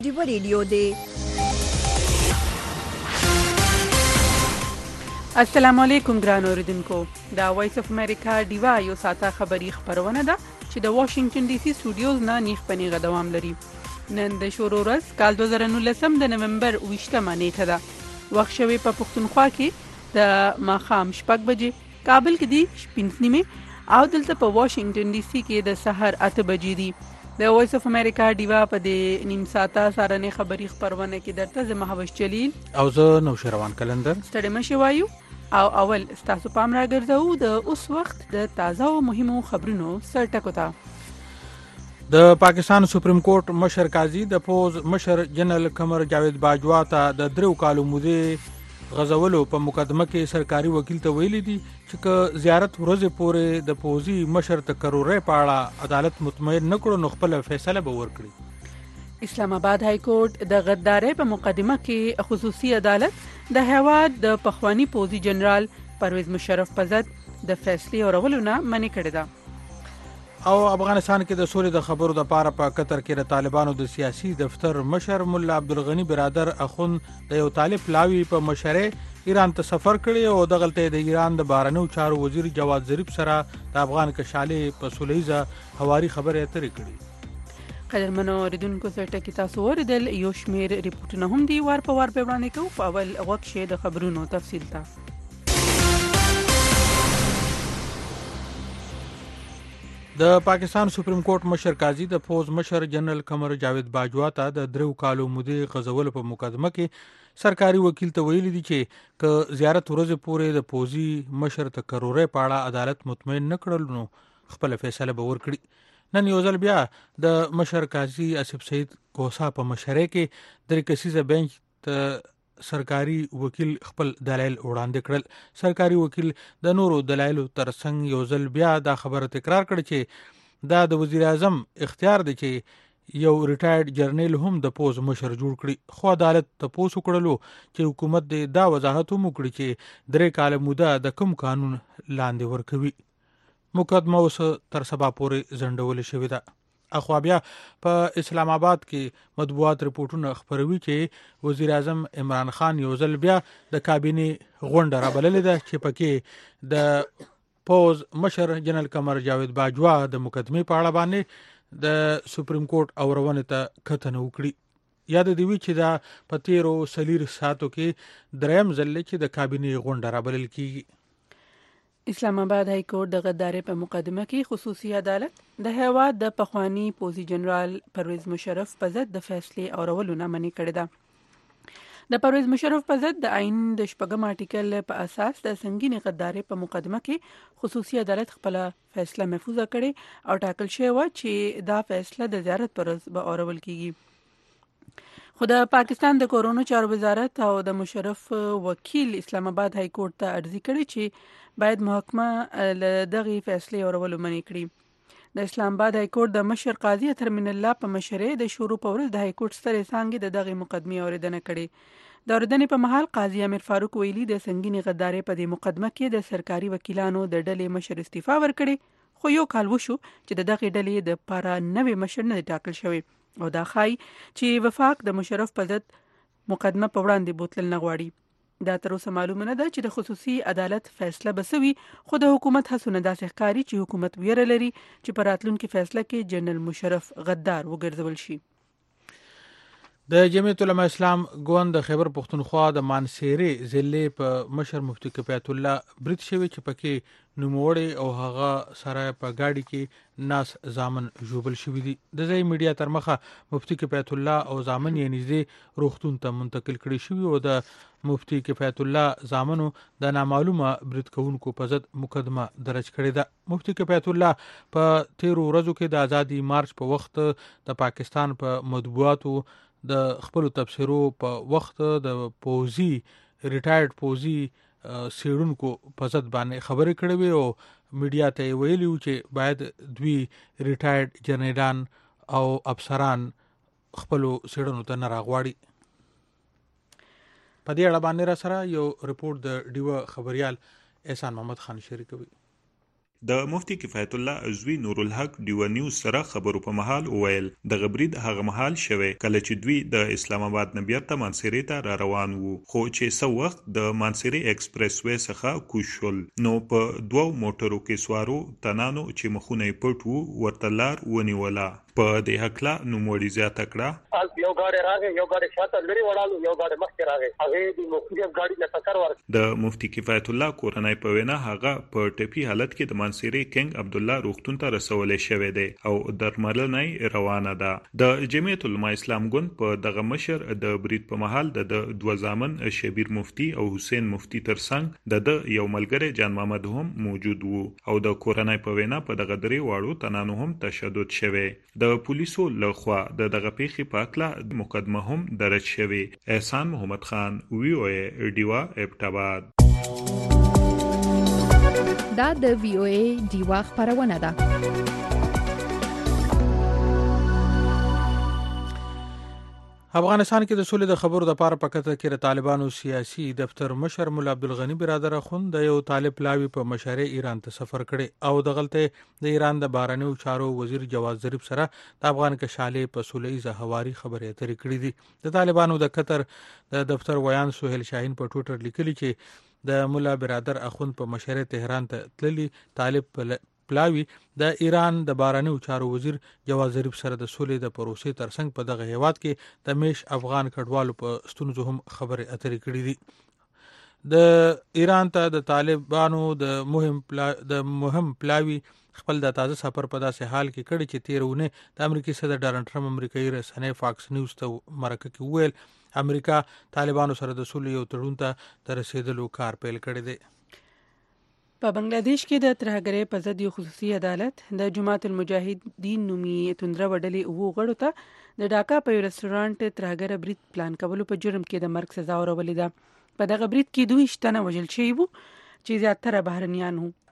ډیو ریډیو دی. السلام علیکم ګران اوریدونکو. دا وایس اف امریکا ډیوا یو ساته خبری خبرونه ده چې د واشنگټن ډي سي سټوډیوز نه نیخ پنیغه دوام لري. نن د شورو ورځ کال 2019 د نومبر 28 نیټه ده. وخت شوی په پښتونخوا کې د ماخام شپږ بجې، کابل کې دی شپږ نیمه او دلته په واشنگټن ډي سي کې د سحر 8 بجې دي. د وایس اف امریکا ډیوا په دې نیم ساته سارنې خبری خبرونه کې درته زه محوش جلیل او زه نوشروان کلندر ستړي مشي وایو او اول ستاسو پام راګرځو د اوس وخت د تازه او مهمو خبرونو سرټکو ته. د پاکستان سپریم کورټ مشر قاضي د پوز مشر جنرال قمر جاوید باجوا ته د 3 کالو مودې غزولو په مقدمه کې سرکاري وکیل ته ویلي دي چې که زیارت ورځې پورې د پوزي مشر ته کرورې پاړه عدالت مطمئن نکړو نو خپل فیصله به ورکړي. اسلام آباد های کورټ د غدارۍ په مقدمه کې خصوصي عدالت د هیواد د پخوانی پوزي جنرال پرویز مشرف په ضد د فیصلې اورولو نه منع کړې ده. او افغانستان کې د سولې د خبرو د پاره په قطر کې د طالبانو د سیاسي دفتر مشر مولا عبدالغنی برادر اخوند د یو طالب لاوی په مشره ایران ته سفر کړی او دغلته د ایران د بهرنیو چارو وزیر جواد ظریف سره د افغان کشاله په سولېزه هواري خبرې اترې کړې. قدرمنو اوریدونکو سره کې تاسو اوریدل یو شمیر ریپورتونه هم دی وار په وار په وړاندې کوو. په اول وخت شه د خبرونو تفصیل ته. د پاکستان سپریم کورټ مشر قاضي د پوز مشر جنرال قمر جاوید باجوا ته د 3 کالو مودې غزولو په مقدمه کې سرکاري وکیل ته ویلي دي چې که زیارت ورځې پورې د پوزي مشر ته کرورې پاړه عدالت مطمئن نکړل نو خپل فیصله به ورکړي. نن یو ځل بیا د مشر قاضي اسف سید کوسا په مشره کې د کسیزه بنچ ته سرکاري وکیل خپل دلایل وړاندې کړل. سرکاري وکیل د نورو دلایلو ترڅنګ یو ځل بیا دا خبره تکرار کړ چې دا د وزیر اعظم اختیار دی چې یو ریټایرډ جرنیل هم د پوز مشر جوړ کړي. خو عدالت تاسو کړلو چې حکومت دې دا وضاحت وکړي چې 3 کال موده د کوم قانون لاندې ورکوي. مقدمه اوس تر سبا پورې ځنډول شوې ده. اخو بیا په اسلام آباد کې مطبوعات ریپورتونه خبروي چې وزیر اعظم عمران خان یو ځل بیا د کابینه غونډه را بللې ده چې پکې د پوز مشر جنرال قمر جاوید باجوا د مقدمه په اړه باندې د سپریم کورټ اورونه ته کتنه وکړي. یاد دی وی چې دا په 13 سلیر ساتو کې دریم ځل چې د کابینه غونډه را بلل کیږي. اسلام آباد های کورټ د غدارۍ په مقدمه کې خصوصي عدالت د هیواد د پخوانی پوزي جنرال پرویز مشرف په ضد د فیصلې اورولو نه منع کړې ده. د پرویز مشرف په ضد د آئین د 4 آرټیکل په اساس د سنگینې غدارۍ په مقدمه کې خصوصي عدالت خپل فیصله محفوظه کړې او ټاکل شوی و چې دا فیصله د زیارت پر ورځ به اورول کیږي. خو د پاکستان د کورونو چارو وزارت او د مشرف وکیل اسلام آباد های کورټ ته عرضی کړې چې باید محکمه له دغه فیصلې اورولو منع کړي. د اسلام آباد های کورټ د مشر قاضي اترمن الله په مشرۍ د شروع په ورځ د های کورټ سترې څانګې د دغه مقدمې اوریدنه کړې. د اوریدنې په مهال قاضي امیر فاروق ویلي د سنگینې غدارۍ په دې مقدمه کې د سرکاري وکیلانو د ډلې مشر استعفا ورکړي. خو یو کال وشو چې د دغه ډلې د لپاره نوې مشر نه ټاکل شوی او دا ښایي چې وفاق د مشرف په ضد مقدمه په وړاندې بوتل نه غواړي. دا تر اوسه معلومه نه ده چې د خصوصي عدالت فیصله بسوي، خو د حکومت هڅونه داسې ښکاري چې حکومت ویره لري چې په راتلونکي فیصله کې جنرال مشرف غدار وګرځول شي. د جمعیت العلماء اسلام ګوند د خیبر پښتونخوا د مانسيري ضلع په مشر مفتی کفایت الله برید شوی چې پکې نوموړی او هغه سره په گاډي کې ناس زامن جوبل شوی دي. د ځای میډیا تر مخه مفتی کفایت الله او زامن یې نږدې روغتون ته منتقل کړي شوی او د مفتی کفایت الله زامنو د نامعلومه برید کوونکو په ضد مقدمه درج کړې ده. مفتی کفایت الله په 13 ورځو کې د آزادي مارچ په وخت د پاکستان په مطبوعاتو د خپل تبصرو په وخت د پوزي ریټایرډ پوزي سیړونکو په ضد باندې خبرې کړې وي او میډیا ته ویلي و چې باید دوی ریټایرډ جنرالان او افسران خپل سیړونو ته نه راغواړي. په دې اړه باندې را سره یو ریپورت د ډیو خبريال احسان محمد خان شریکوي. د مفتي کفایت الله عزوی نور الحق ډیو نیوز سره خبرو په محل وویل د غبرید هغه محل شوه کله چې دوی د اسلام آباد نه بیرته مانسيري ته را روان وو خو چې سو وخت د مانسيري ایکسپریس وې څخه کوشل نو په دوو موټرو کې سوارو تنانو چې مخونه پټ وو ورته لار ونیوله په دې حقلا نوموړي زیاته کړه یو ګاډي راغی یو ګاډي شاته لري وړالو یو ګاډي مخکې راغی هغه د مختلف ګاډي له ټکر ورک د مفتي کفایت الله کورنۍ په وینا هغه په ټپي حالت کې د مانسيري کینګ عبد الله روغتون ته رسولې شوې ده او درملنه روانه ده د جمعیت العلماء اسلام ګوند په دغه مشر د برید په محل د دوه ځامن شبیر مفتی او حسین مفتی ترڅنګ د یو ملګری جان محمد هم موجود وو او د کورنۍ په وینا په دغه درې واړو تنانو هم تشدد شوه د پولیسو لخوا دغه پیښې په اړه مقدمه هم درج شوه احسان محمد خان وی او ای ډیوا ابټاباد دا د وی او ای ډیوا خبرونه ده افغانستان کې د سولې د خبرو د پاره پکته کې د طالبانو سیاسي دفتر مشر مولا عبدالغنی برادر اخوند د یو طالب لاوی په مشارې ایران ته سفر کړي او د غلطه د ایران د بهرنیو چارو وزیر جواز ظریف سره د افغان کشاله په سولې زهواري خبرې اترې کړې دي د طالبانو د قطر د دفتر ویان سہیل شاهین په ټوئیټر لیکلي چې د مولا برادر اخوند په مشارې تهران ته تللی طالب پلاوی د ایران د بهرنیو چارو وزیر جواز ظریف سره د سولې د پروسې ترڅنګ په دغه هیواد کې د میش افغان کډوالو په ستونزو هم خبرې اترې کړې دي د ایران ته د طالبانو د مهم پلاوی خپل د تازه سفر په داسې حال کې کړی چې تیرونه د امریکای صدر ډانلډ ټرمپ امریکایي رسنۍ فاکس نیوز ته مرکه کې ویل امریکا طالبانو سره د سولې یو تړون ته رسیدلو کار پیل کړی دی په بنگلاديش کې د ترهګرۍ په ضد یو خصوصي عدالت د جماعت المجاهدین نومي توندره وډلې وو غړو ته د ډاکا په ریسټورانټ ترهګر برید پلان کولو په جرم کې د مرګ سزا ورولې ده په دغه برید کې 2 شتنه وژل شوي وو چې زیاتره بهرنیان وو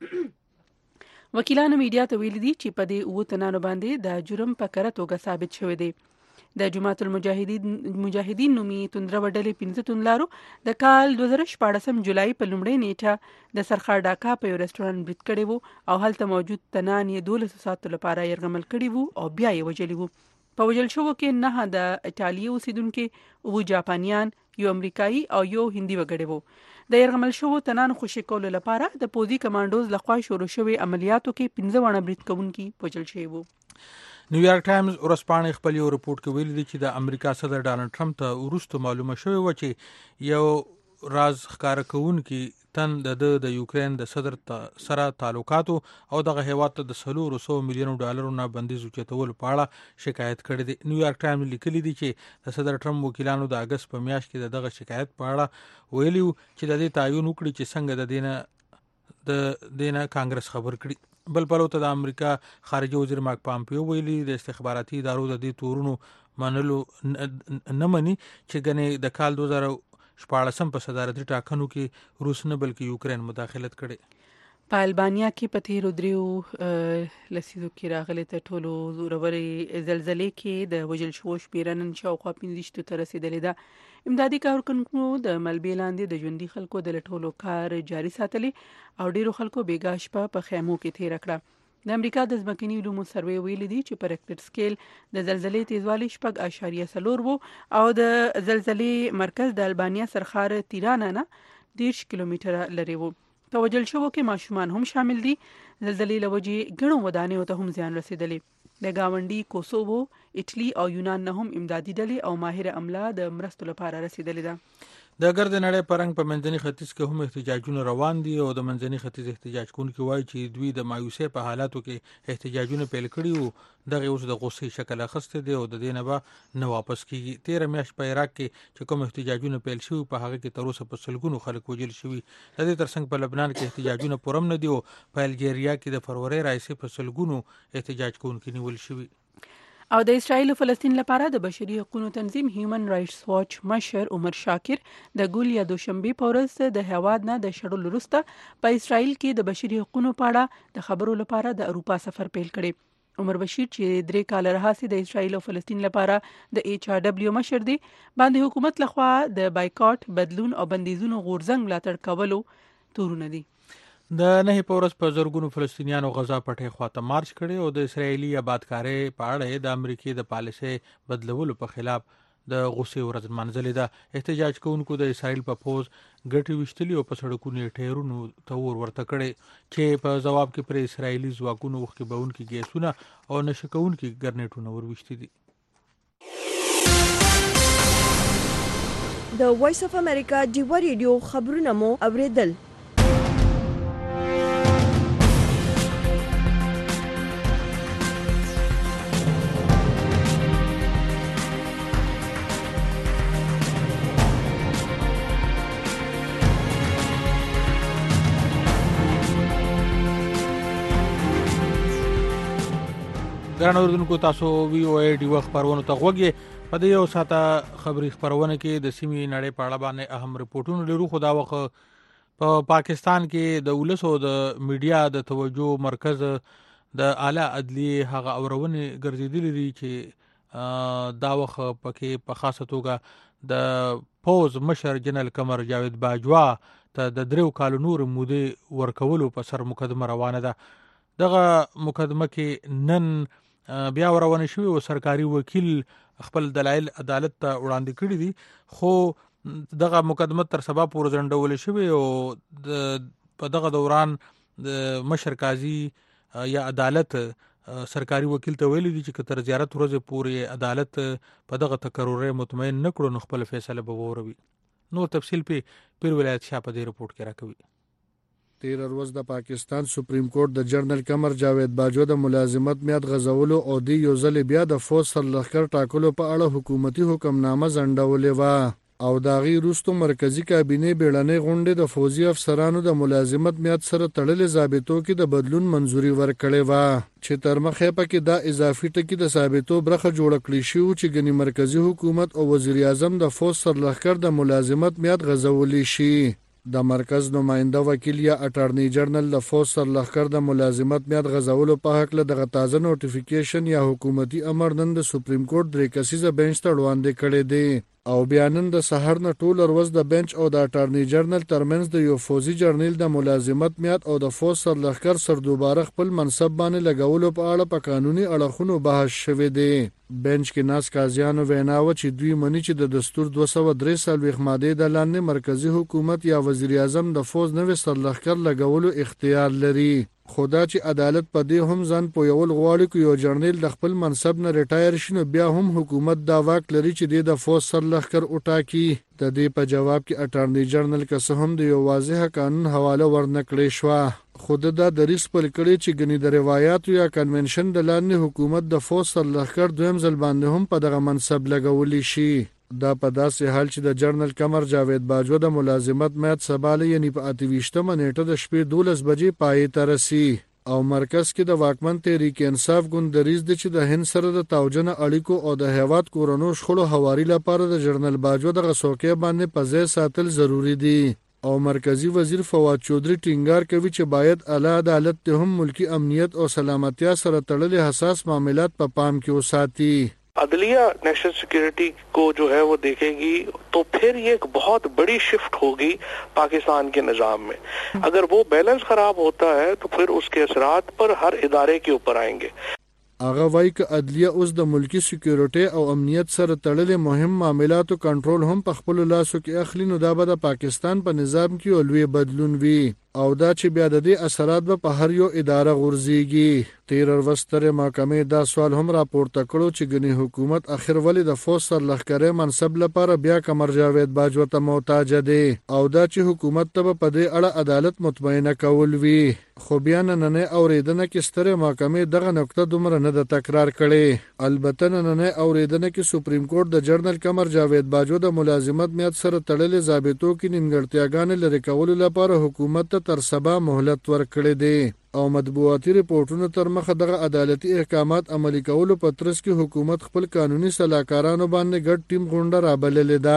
وکیلانو میډیا ته ویلي دي چې په دې 2 تنانو باندې د جرم په کره توګه ثابت شوی دی د جماعت المجاهدین نومي توندره وډلې 15 توندلارو د کال 2014 جولای په لومړۍ نیټه د سرخار ډاکا په یو ریسټورانټ برید کړی وو او هلته موجود تنان یې 12 ساعتو لپاره يرغمل کړی وو او بیا یې وژلی وو په وژل شوو کې 9 د ایټالیا اوسیدونکو او جاپانیان یو امریکایي او یو هندي وګړي وو د يرغمل شوو تنان خوشی کولو لپاره د پوزي کمانډوز لخوا شروع شوی عملیاتو کې 15 ونه برید کوونکي وژل شوي وو نیویارک ټایمز ورځپاڼې خپل یو رپورت کې ویلي دي چې د امریکا صدر ډانلډ ټرمپ ته وروسته معلومه شوې و چې یو راز ښکار کوونکی تن د یوکرين د صدر سره تعلقاتو او دغه هیواد ته د $100 میلیون نه بندیز اوچتول په اړه شکایت کړی دی نیویارک ټایمز لیکلي دي چې د صدر ټرمپ وکیلانو د اگست په میاشت کې دغه شکایت په اړه ویلي چې د دې تعین وکړي چې څنګه د دینه کانګرس خبر کړي بل پلوته د امریکا خارجه وزیر مارک پامپیو ویلي د استخباراتي ادارو د دې تورونو منلو نه مني چې ګنې د کال 2014 په صدارتي ټاکنو کې روس نه بلکې یوکرين مداخلت کړي په البانیا کې په تیرو دریو لسیزو کې راغلي ته ټولو زوروري زلزلې کې د وژل شوو شمیرنن شاوخوا 15 ته رسیدلې ده امدادي کارکونکو د ملبې لاندې د ژوندۍ خلکو د لټولو کار جاري ساتلې او ډیرو خلکو بیګا شپه په خیمو کې تیر کړه د امریکا د ځمکني علومو سروې ویلي دي چې په ریکټر سکیل د زلزلې تیزوالی 6.4 وو او د زلزلې مرکز د البانیا سرخار تیرانا نه 10 کیلومتره لري وو په وژل شوو کې ماشومان هم شامل دي زلزلې لوجې ګڼو ودانیو ته هم زیان رسیدلې د گاونډي کوسوو ایټلی او یونان نه هم امدادي ډلې او ماهر عمله د مرستو لپاره رسیدلې ده د ګرد نړۍ پرنګ په منځني ختیځ کې هم احتجاجونه روان دي او د منځني ختیځ احتجاج کوونکي وایي چې دوی د مایوسۍ په حالاتو کې احتجاجونه پیل کړي وو دغه اوس د غوسې شکل اخیسته دي او د دې نه به نه واپس کیږي 13 میاشت په عراق کې چې کوم احتجاجونه پیل شوي په هغه کې تر اوسه په سلګونو خلک وژل شوي د دې ترڅنګ په لبنان کې احتجاجونه پرم نه دي او په الجیریا کې د فروری راځي په سلګونو احتجاج کوونکي نیول شوي او د اسرایل او فلسطین لپاره د بشري حقوقو تنظیم هیومن رائټس واچ مشر عمر شاکر د ګول یا دوشنبه په ورځ د هواد نه د شړلو وروسته په اسرایل کې د بشري حقوقو په اړه د خبرو لپاره د اروپا سفر پیل کړي عمر بشیر چې 3 کال راهسي د اسرایل او فلسطین لپاره د HRW مشر دی باندې حکومت لخوا د بایکاټ بدلون او بندیزونو غورځنګ ملاتړ کولو تورونه دي د نه پورس په زرګونو فلسطینیانو غزا پټه خواته مارچ کړي او د اسرایلی آبادکاري په اړه د امریکای د پالیسي بدلولو په خلاف د غصې ورځ منځلې ده. احتجاج کوونکو د اسرایل په پوز ګټي وشتلی او په سړکونو ټیرونو تور ورته کړي چې په جواب کې پر اسرایلی ځواکونو وخت بهون کې ګیسونه او نشکون کې ګرنیټونه وروشتي دي. د وایس اف امریکا ډیو ریډیو خبرونه مو اوریدل. ګران اوردونکو تاسو وی او ای ډیو خبرونه ته غوږی په دې یو ساته خبري خبرونه کې د سیمې نړۍ په اړه باندې اهم رپورټونه لرو. خو دا وخت په پاکستان کې د ولسو د میډیا د توجه مرکز د اعلی عدلیه هغه اورونه ګرځیدلې دي چې دا وخت پکې په خاصه توګه د پوز مشر جنرال قمر جاوید باجوا ته د 3 کال نور موده ورکولو په سر مقدمه روانه ده. دغه مقدمه کې نن بیا روانه شوی او سرکاري وکیل خپل دلایل عدالت ته وړاندې کړی دي. خو دغه مقدمه تر سبا پورې ځنډول شوی او په دغه دوران د مشر قاضي یا عدالت سرکاري وکیل ته ویلي دي چې تر زیارت ورځې پورې عدالت په دغه تکرر مطمئن نکړو نو خپل فیصله به وروي. نور تفصیل په پیر ولایت شاه په دې رپورت کې راکوي. 13 ورځ د پاکستان سپریم کورټ د جنرال قمر جاوید باجوا د ملازمت میاد غزولو او د یو ځل بیا د فوج سرلښکر ټاکلو په اړه حکومتي حکمنامه ځنډولې و او داغي روستو مرکزی کابینه بیړنۍ غونډه د فوجي افسرانو د ملازمت میاد سره تړلې ضابطو کې د بدلون منزوري ورکړې و چې تر مخه پکې دا اضافي ټکی د ثابتو برخه جوړ کړی شو چې ګنی مرکزی حکومت او وزیر اعظم د فوج سرلښکر د ملازمت میاد غزولې شي. د مرکز نماینده وکیل یا اټارنی جنرال د فوج سرلښکر د ملازمت میاد غزولو په حق له دغه تازه نوټیفیکیشن یا حکومتي امر نن د سپریم کورټ 3 کسیزه بنچ ته وړاندې کړی دی او بیانن د سحر نه ټول ورځ د بنچ او د اټارنی جنرال ترمنځ د یو فوجي جرنیل د ملازمت میاد او د فوج سرلښکر سر دوباره خپل منصب باندې لګولو په اړه په قانوني اړخونو بحث شوی دی. بنچ کې ناس قاضیانو ویناوه چې دوی مني چې د دستور 243 ماده د لاندې مرکزی حکومت یا وزیر اعظم د فوج نوې سرلښکر لګولو اختیار لري. خدا چې عدالت په دې هم ځان پویول غواړي چې یو جرنیل د خپل منصب نه ریټایر شي نو بیا هم حکومت دا واک لري چې د فوج سرلښکر وټاکي. د دې په جواب کې اټارنی جنرال که هم د یو واضح قانون حواله ورنکړې شو. خود دا د ریس پر کړي چې غني د روایتو یا کنونشن د لاندې حکومت د فوج سرلښکر دویم ځل باندې هم په دغه منصب لګولې شي. دا په داسې حال چې د جنرال قمر جاوید باجوا د ملازمت میعاد سباله یعنی په 28 نیټه د شپې 12 بجې پای ته رسي او مرکز کې د واکمن تحریک انصاف ګوند دریز د چې د هند سره د توجنه اړیکو او د هیواد کورونو شخړو حواري لپاره د جنرال باجوا د غسوکې باندې په ځای ساتل ضروری دي او مرکزی وزیر فواد چودري ټینګار کوي چې باید اعلی عدالت ته هم ملکی امنیت او سلامتیا سره تړلې حساس معاملات په پام کې وساتي. अदलिया national security को जो है वो देखेगी तो फिर ये एक बहुत बड़ी शिफ्ट होगी पाकिस्तान के निज़ाम में. अगर वो बैलेंस खराब होता है तो फिर उसके असरात पर हर इदारे के ऊपर आएंगे. هغه وایي چې عدلیه اوس د ملکی سکیورټي او امنیت سره تړلې مهم معاملاتو کنټرول هم په خپل لاسو کې اخلي نو دا به د پاکستان په نظام کې لوی بدلون وي او دا چې بیا د دې اثرات به په هر یو اداره غورځيږي. 13 ورځې محکمې دا سوال هم راپورته کړو چې ګنې حکومت اخر ولې د فوج سرلښکرې منصب لپاره بیا قمر جاوید باجوا ته محتاج دی او دا چې حکومت ته په دې اړه عدالت مطمئنه کول وي. خو بیا نننه اوریدنه کې ستره محکمې دغه نقطه دومره نه د تکرار کړي. البته نننه اوریدنه کې سپریم کورټ د جنرال قمر جاوید باجوا د ملازمت میعاد سره تړلې ضابطو کې نیمګړتیاګانې لري کول لپاره حکومت ته تر سبا مهلت ورکړي دي او مطبوعاتي ریپورتونو تر مخه دغه عدالتي احکامات عملي کولو په ترڅ کې حکومت خپل قانوني سلاکارانو باندې ګډ ټیم غونډه رابللې ده.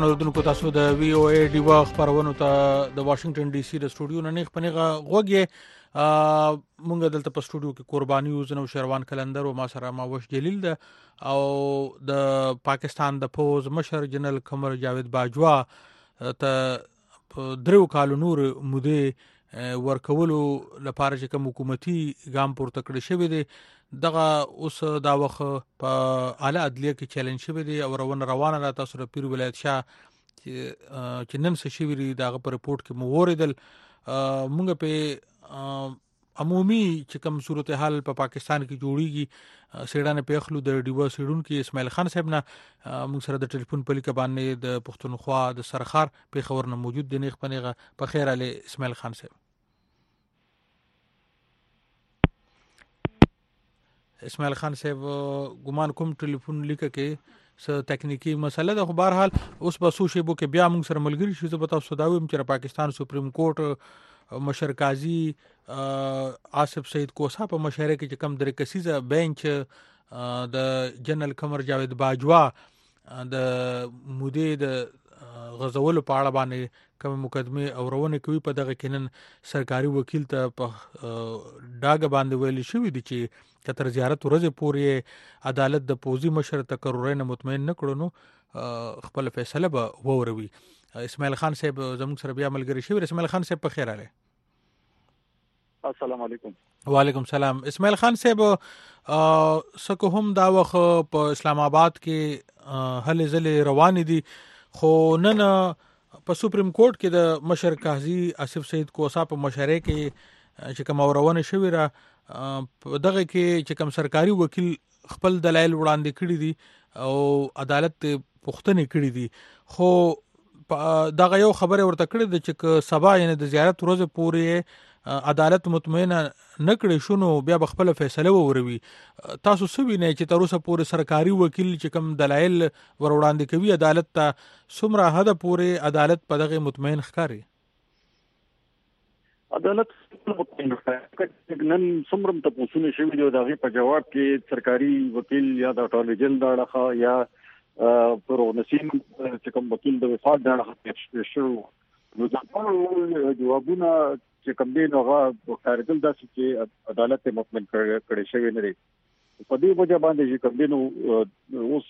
ګران اوردونکو تاسو د وی او ای ډیوا خبرونه ته د واشنگټن ډي سي د سټوډیو نه نه خپنه غوږی مونږ دلته په سټوډیو کې قرباني وزنو شروان کلندر او ما سره ماوش جلیل ده او د پاکستان د فوز مشر جنرال قمر جاوید باجوا ته درو کال نور موده ورکولو لپاره چې کوم حکومتي ګام پورته کړی شوی دی دغه اوس دا وخت په اعلی عدلیه کې چیلنج شوی دی او روانه را تاسو د پیر ولایت شاه چې نن څه شوی دی دغه په رپورت کې مو وریدل مونږ په عمومي چې کوم صورتحال په پاکستان کې جوړیږي سیډانه په خلو د ډیوا سیډون کې اسماعیل خان صاحب نه موږ سره د ټلیفون په لیکه باندې د پښتونخوا د سرخار په خبر نه موجود دی نه خپنه په خیر علي اسماعیل خان صاحب اسماعیل خان صاحب ګمان کوم ټلیفون لیکه کې س تکنیکی مسله ده خو بهر حال اوس په سوشي بو کې بیا موږ سره ملګری شو زه پتاو سوداوم چې پاکستان سپریم کورټ مشر قاضي آصف سید کوسا په مشهره کې کم درې کسیزه بنچ د جنرال قمر جاوید باجوا د مودې د غزولو په اړه باندې کوم مقدمه اورونه کوي په دغه کینن سرکاري وکیل ته په ډاګ باندې ویل شوې دي چې کتر زیارت ورځ پورې عدالت د پوزي مشر تقررین مطمئن نکړو نو خپل فیصله به ووروي اسماعیل خان صاحب زموږ سره بیا ملګری شوی اسماعیل خان صاحب په خیر اله السلام علیکم وعلیکم سلام اسماعیل خان صاحب سکه هم دا وخت په اسلام آباد کې هلې ځلې روان دي خو نن په سپریم کورټ کې د مشر قاضي آصف سید کوسا په مشره کې چې کوم اورونه شوی را دغه کې چې کوم سرکاري وکیل خپل دلایل وړاندې کړی دي او عدالت پوښتنه کړی دي خو دغه یو خبره ورته کړی د چې سبا یعنی د زیارت ورځ پورې عدالت مطمئن نکړي شنو بیا خپل فیصله ووروي تاسو سوي نه چې تر اوسه پورې سرکاري وکیل چې کوم دلایل ور وړاندې کوي عدالت ته سمره حد پورې عدالت په دغه مطمئن ښکاري عدالت مطمئن ښکاري نن سمرم ته پوښتنه شوې دی دغه په جواب کې سرکاري وکیل یا د اټارنی جنرال دغه یا پرونسین چې کوم وکیل د وفات دغه شو نو دا ټول جوابونه چې کوم دین هغه کاردل داسې چې عدالت مطمئن کړي شوی نه دی په دې وجه باندې چې کوم دین اوس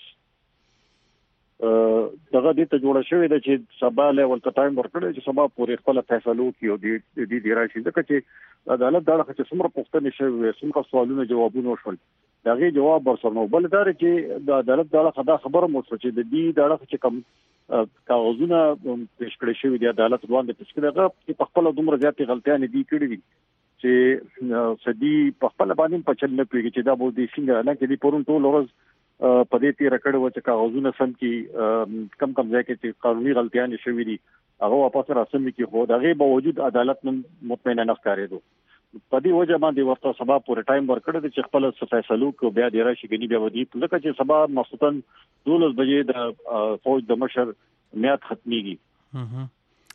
دغه دې ته جوړ شوی دی چې سبا له ولته ټایم ورکړي چې سبا پورې خپل فیصلو کوي د راشي ځکه چې عدالت دغه چې څومره پوښتنې شوی څومره سوالونه جوابونه وشول دغه جواب ورسره نو بل دا چې د عدالت دغه خبره مو چې د دې دغه چې کوم کاغذونه پیش کړی شوی دی عدالت وړاندې پیش کړی هغه په خپل دومره زیاتې غلطیاں دي کړې دي چې سدي په خپل باندې په چل نه پیږي چې دا بو دي څنګه نه کې دي پرون ټول ورځ په دې تیر کړه و چې کاغذونه سم کې کم ځای کې چې قانوني غلطیاں شوی دي هغه واپس راځم کې خو دغه باوجود عدالت مطمئن نه ښکارېدو په دې وجه باندې ورته سبا پورې ټایم ورکړی چې خپل فیصلو کو بیا د راشي غنی بیا ودی ځکه چې سبا مخصوصن 12 بجې د فوج د مشر میاد ختميږي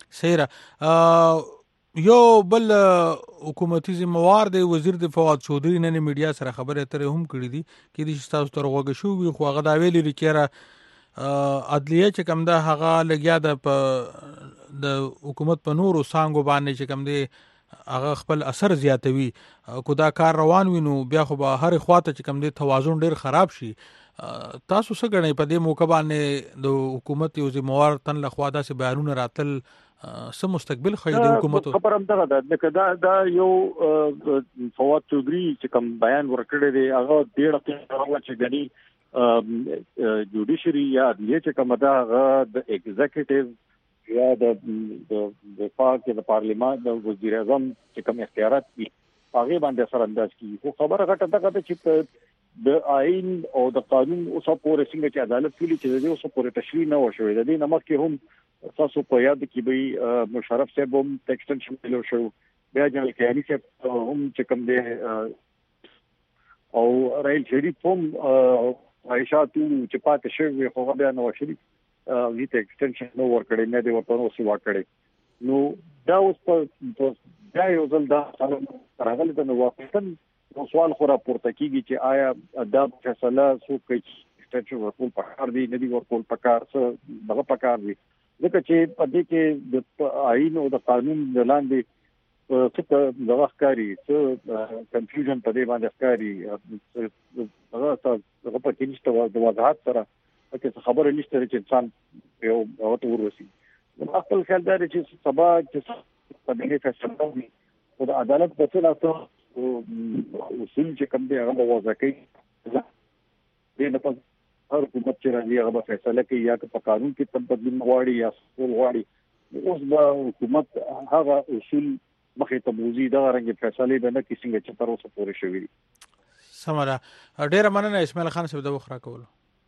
سیره یو بل حکومتي ذمہوار دی وزیر د فواد چودري نن میډیا سره خبره اترې هم کړې دي کې د تاسو تر غوږ شو وي خو هغه دا ویلي لري عدلیه چې کوم ده هغه لګیا د حکومت په نورو سانګو باندې چې کوم دی هغه خپل اثر زیاتوي کو دا کار روان وینو بیا خو به هر خواته چې کوم دی توازن ډیر خراب شي تاسو څه غنئ په دې موقع باندې د حکومت یو ذمہوار تن له خوا داسې بیانونه راتل سم مستقبل خو د حکومت خبر هم ده دا یو فواد چودري چې کوم بیان ورکړی دی هغه ډیر څه چې غني جوډیشري یا عدلیه چې کوم ده هغه د ایگزیکټیو یا د پاک د پارلیمان د وزیر اعظم چې کوم اختیارات دي هغه باندې سره انداز کی خو خبره غټه ده چې د آئین او د قانون اوسه پورې څنګه چې عدالت کلی چې د اوسه پورې تشریح نه وشوي د دې نمک کې هم تاسو په یاد کې به مشرف صاحب هم ایکستنشن ملو شو بیا جنرال کیانی صاحب هم چې کوم دی او رائل شریف هم عائشہ تو چې پاتې شوی خو بیا نو شریف ویته ایکستنشن نو ورکړي نه دی ورته نو سی ورکړي نو دا اوس په دا یو ځل دا راغلی ته نو واقعا نو سوال خو راپورته کیږي چې آیا دا فیصله څوک کوي ایکسټنشن ورکول پکار دی نه دی ورکول پکار څه دغه پکار دی ځکه چې په دې کې د آئین او د قانون د لاندې څه د وختاري څه کنفیوژن په دې باندې ښکاري هغه څه په کې نشته د وضاحت سره چې خبره نشته چې انسان یو هغه ورسي نو خپل خیال دا چې سبا چې په دې فیصله وي او د عدالت په څیر تاسو اصول چې کوم دی هغه وضع کوي دې نه په هر حکومت چې راځي هغه فیصله کوي یا په قانون کې تبدیل غواړي یا ټول غواړي اوس د حکومت هغه اصول مخې ته موزي دا رنګ فیصله به نه کیږي چې تر اوسه پورې شوی سمره ډیره مننه اسماعیل خان صاحب د وخره کولو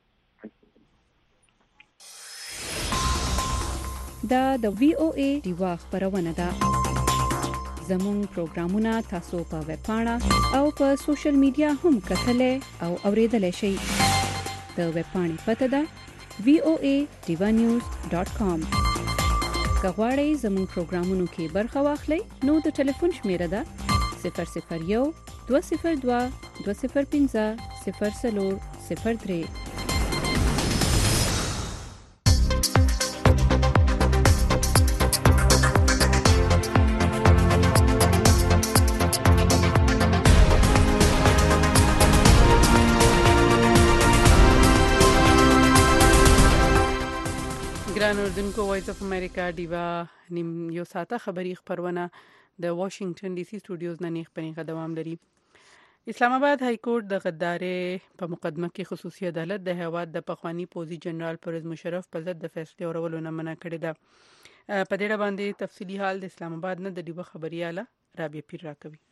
دا د وی او ای دیوا خبرونه ده زموږ پروګرامونه تاسو په ویب پاڼه او په سوشل میډیا هم کتلای او اوریدلای شئ د ویب پاڼې پته ده voanews.com کغواړئ زموږ پروګرامونو کې برخه واخلئ نو د ټلیفون شمیره ده 001 202 205 0403 اردوونکو وایس اف امریکا دیوا نیم یو ساعته خبری خبرونه د واشنگټن ډي سي سټوډیوز نه نیخ پنیغه دوام لري. اسلام آباد های کورټ د غدارې په مقدمه کې خصوصي عدالت د هیواد د پخوانی پوزي جنرال پرویز مشرف په ضد د فیصله اورولو نه منع کړی ده. په دې اړه باندې تفصیلی حال د اسلام آباد نه د دیوا خبرياله رابعه پیر راکوي.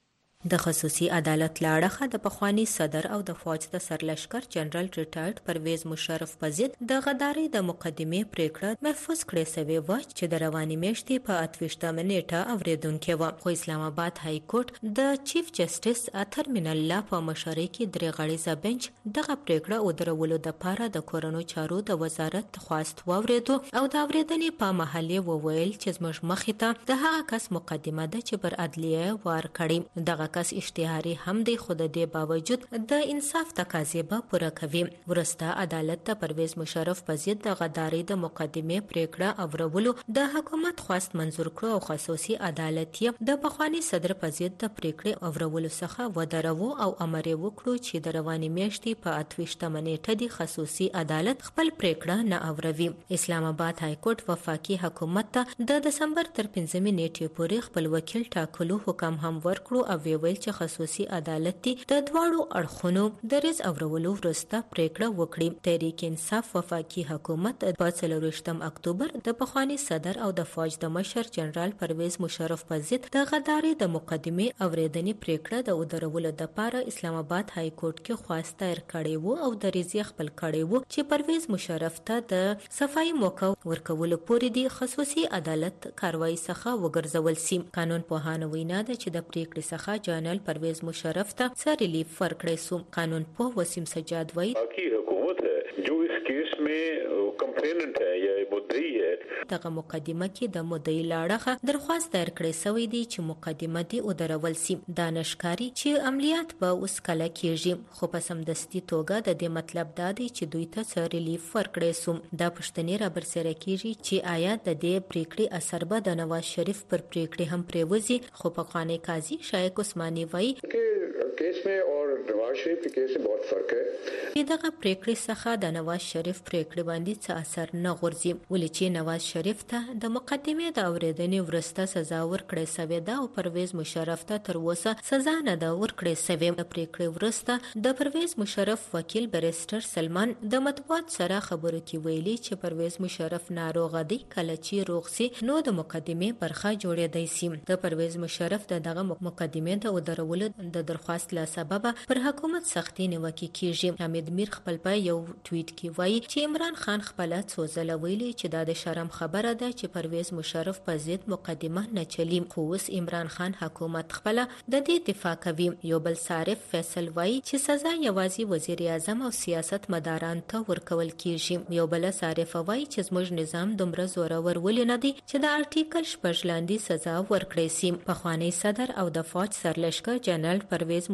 د خصوصي عدالت لاړه د پخوانی صدر او د فوج د سرلشکر جنرال ریټایرډ پرویز مشرف په ضد د غدارې د مقدمې پریکړه محفوظ کړې سوی و چې د رواني میاشتې په 28 نیټه اوریدونکو و. خو اسلام آباد های کورټ د چیف جسټس اتر من الله په مشرۍ کې درې غړیزه بنچ دغه پریکړه او درولو د پاره د کورونو چارو د وزارت خواست واوریدو او د اوریدنې په محلي وویل چې زموږ مخې ته د هغه کس مقدمه ده چې پر عدلیه وار کړي. دغه کس اشتهاري هم دی خو د دې باوجود د انصاف تقاضا به پوره کوي. ورسته عدالت ته پرویز مشرف په ضد د غدارې د مقدمې پریکړه اورولو د حکومت خواست منزور کړو او خصوصي عدالت یې د پخوانی صدر په ضد د پریکړې اورولو څخه ودرو او امر وکړو چې د رواني میاشتې په 28 نیټه د خصوصي عدالت خپل پریکړه نه اوروي. اسلام آباد های کورټ وفاقي حکومت ته د دسمبر تر 15 نیټې پورې خپل وکیل ټاکلو حکم هم ورکړو او ویل چې خصوصي عدالت د دواړو اړخونو د ریز اورولو وروسته پریکړه وکړي. تحریک انصاف وفاقي حکومت په 24 اکتوبر د پخوانی صدر او د فوج د مشر جنرال پرویز مشرف په ضد د غدارې د مقدمې اوریدنې پریکړه د ودرولو د پاره اسلام آباد های کورټ کې خواست دایر کړی وو او د ریزي خپل کړی وو چې پرویز مشرف ته د صفای موقع ورکولو پورې د خصوصي عدالت کاروایی څخه وګرځول سي. قانون پوهانه وینا ده چې د پریکړې څخه جنرال پرویز مشرف ته څه ریلیف ورکړی سو. قانون پوه وسیم سجاد وایي حکومت ہے جو اس کیس میں کمپلیننٹ ہے یا مدعی ہے. دغه مقدمه کې د مدعی لاړه درخواست دایر کړی سوی دی چې مقدمه دی او درول سي. دانشکاری چې عملیات به اوس کله کیږي خو په سمدستي توګه د دې مطلب دا دی چې دوی ته څه ریلیف ورکړی سو. دا پښتنې را برسره کیږي چې آیا د دې پریکړې اثر به د نواز شریف پر پریکړې هم پریوزي. خو په قانون قاضي شایق عثماني وایي کیس میں اور نواز شریف کے کیس میں بہت فرق ہے. دغه پریکړې څخه د نواز شریف پریکړې باندې څه اثر نه غورځي ولې چې نواز شریف ته د مقدمې د اوریدنې ورسته سزا ورکړې سوې ده او پرویز مشرف ته تر اوسه سزا نه ده ورکړې سوې. د پریکړې ورسته د پرویز مشرف وکیل بیرسټر سلمان د مطبوعات سره خبرو کې ویلي چې پرویز مشرف ناروغ دی کله چې روغ سي نو د مقدمې برخه جوړېدای سي. د پرویز مشرف دغه مقدمې د ودرولو د درخواست له سبب پر حکومت سختي نیوکه کیږي. حمید میر خپل په یو ټویټ کې وایي چې عمران خان خپل څو ځله ویلي چې دا د شرم خبره ده چې پرویز مشرف په ضد مقدمه نه چلی. خو اوس عمران خان حکومت خپل د دې دفاع کوي. یو بل صارف فیصل وایي چې سزا یوازې وزیر اعظم او سیاست مداران ته ورکول کیږي. یو بل صارف وایي چې زموږ نظام دومره زورور ولې نه دی چې د آرټیکل 14 لاندې سزا ورکړي سي. پخوانی صدر او د فوج سرلشکر جنرال پرویز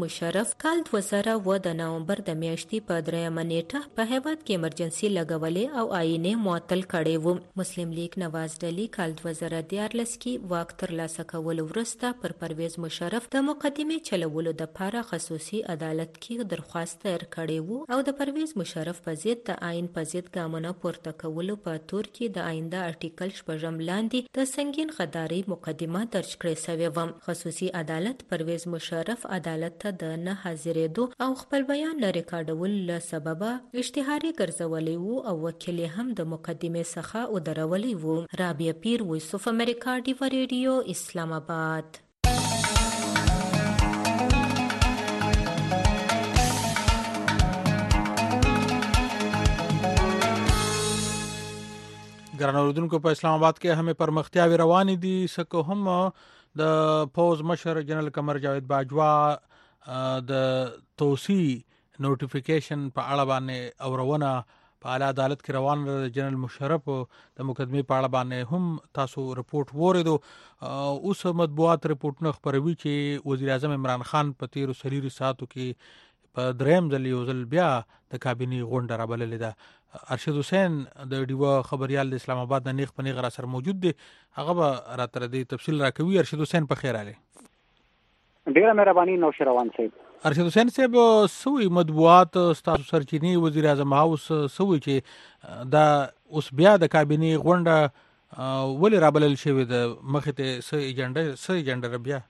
مشرف کال 2000 د نومبر د میاشتې په 3 نیټه په هیواد کې ایمرجنسي لګولې او آئینه معطل کړې و. مسلم لیگ نواز ډلې کال 2014 کې واک ترلاسه کول وروسته پر پرویز مشرف د مقدمې چلولو د لپاره خصوصي عدالت کې درخواست تر کړې وو او د پرویز مشرف په ضد د آئین په ضد ګامونه پورته کولو په تور کې د آئینده ارټیکل 6 لاندې د سنگین غداري مقدمه درج کړې شوې و. خصوصي عدالت پرویز مشرف عدالت ته د نه حاضرېدو او خپل بیان لري کاډول له سببه اشتهاري ګرځولې وو او وکیل هم د مقدمې څخه ودرولې وو. رابعه پیر، وایس اف امریکا، ډیوا ریډیو، اسلام آباد. ګران اوریدونکو، په اسلام آباد کې همې پرمختیاوي روانې دي. سکه هم د پوز مشر جنرال قمر جاوید باجوا د توسیع نوټیفیکیشن په اړه باندې اورونه په اعلی عدالت کې روان د جنرال مشرف د مقدمې په اړه باندې هم تاسو رپورټ وریدو. اوس مطبوعات رپورټونه خبروي چې وزیر اعظم عمران خان په 13 ساعتو کې په دریم ځل یو ځل بیا د کابینې غونډه رابللې ده. ارشد حسین د ډیوا خبريال د اسلام آباد د نیغ په نیغ را سره موجود دی، هغه به را تر دې تفصیل راکوي. ارشد حسین په خیر علي. ډیره مهرباني نو شروان صاحب. ارشد حسین صاحب سوی مطبوعات ستاسو سرچینی وزیر اعظم هاوس سوی چې دا اوس بیا د کابینې غونډه ولې رابلل شوې ده، مخې ته څه ایجنډا بیا؟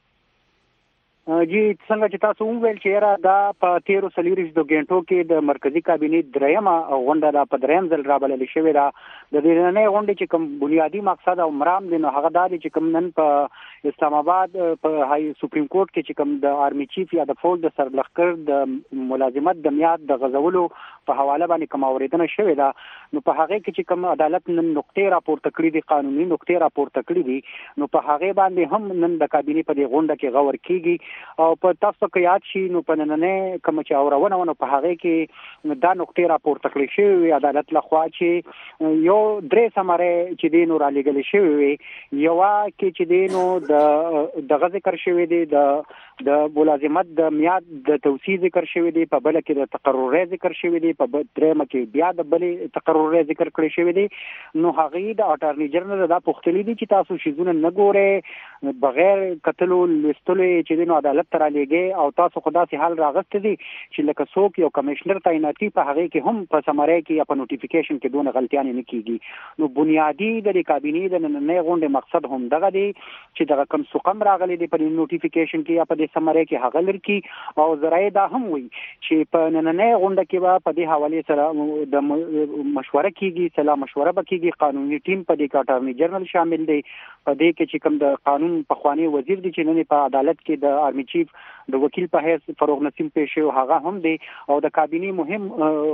جی څنګه چې تاسو وویل چې را دا په 13 غنټو کې د مرکزی کابینې دریمه غونډه دا په دریم ځل رابلل شوې ده. د دې نه غونډې چې کوم بنیادی مقصد او مرام دي نو هغه دا چې کوم نن په اسلام آباد په های سپریم کورټ کې چې کوم د آرمی چیف یا د فوج د سرلښکر د ملازمت د میاد د غزولو په حواله باندې کوم اوریدنه شوې ده، نو په هغه کې چې کوم عدالت نن نقطې راپورته کړې دي، قانوني نقطې راپورته کړې دي، نو په هغه باندې هم نن د کابینې په دې غونډه کې غور کیږي. او په تاسو کې یاد شي نو په نننې کوم چې اورونه په هغه کې دا نقطې راپورته کړې شوې عدالت لخوا چې یو درې سماره چې دین را لګل شوی یو کې چې دینو د غزه ذکر شوی دی، د ملازمت د میاد د توسیع ذکر شوی دی، په بل کې د تقرر ذکر شوی دی، په درېمه کې بیا د بل تقرر ذکر کړی شوی دی. نو هغه د اټارنی جنرال دا پوښتنه دي چې تاسو شیزونه نه ګوره بغیر قتلو لستلو چې دینو عدالت تر لګي او تاسو خدا سي حال راغست دي چې لکه څوک یو کمشنر تعیناتی په هغه کې هم په سماره کې په نوټیفیکیشن کې دونه غلطیاں نه کیږي. نو بنیادی د کابینې د نننې غونډې مقصد هم دغه دی چې دغه کم سقم راغلي دی په نوټیفیکیشن کې یا په دې سماره کې هغه لري او زرای دا هم وي چې په نننې غونډه کې به په دې حواله سره د مشوره کیږي، سلا مشوره بکیږي، قانوني ټیم په دې کې اټارنی جنرال شامل دی، په دې کې چې کوم د قانون په خوانی وزیر دی چې نن په عدالت کې د آرمی چیف د وکیل په حیث فروغ نسیم پېښه هغه هم دی او د کابینې مهم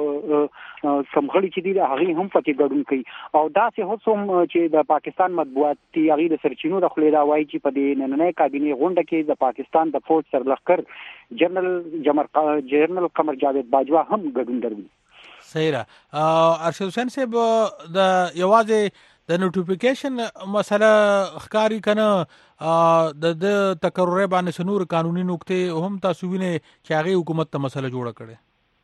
سمغړي چې دی هغه هم پکې ګډون کوي. او دا څه هم چې د پاکستان مطبوعات هغه د سرچینو د خلیدا وایي چې په دې نننې کابینې غونډه کې د پاکستان د فوج سرلښکر جنرال قمر جاوید باجوا هم ګډون درلود. صحیح را. ارشد حسین صاحب د یوازې د نوټیفیکیشن مسله ښکاری کنه د تقرر باندې سنور قانوني نقطې هم تاسو وینئ چې هغه حکومت ته مسله جوړه کړي؟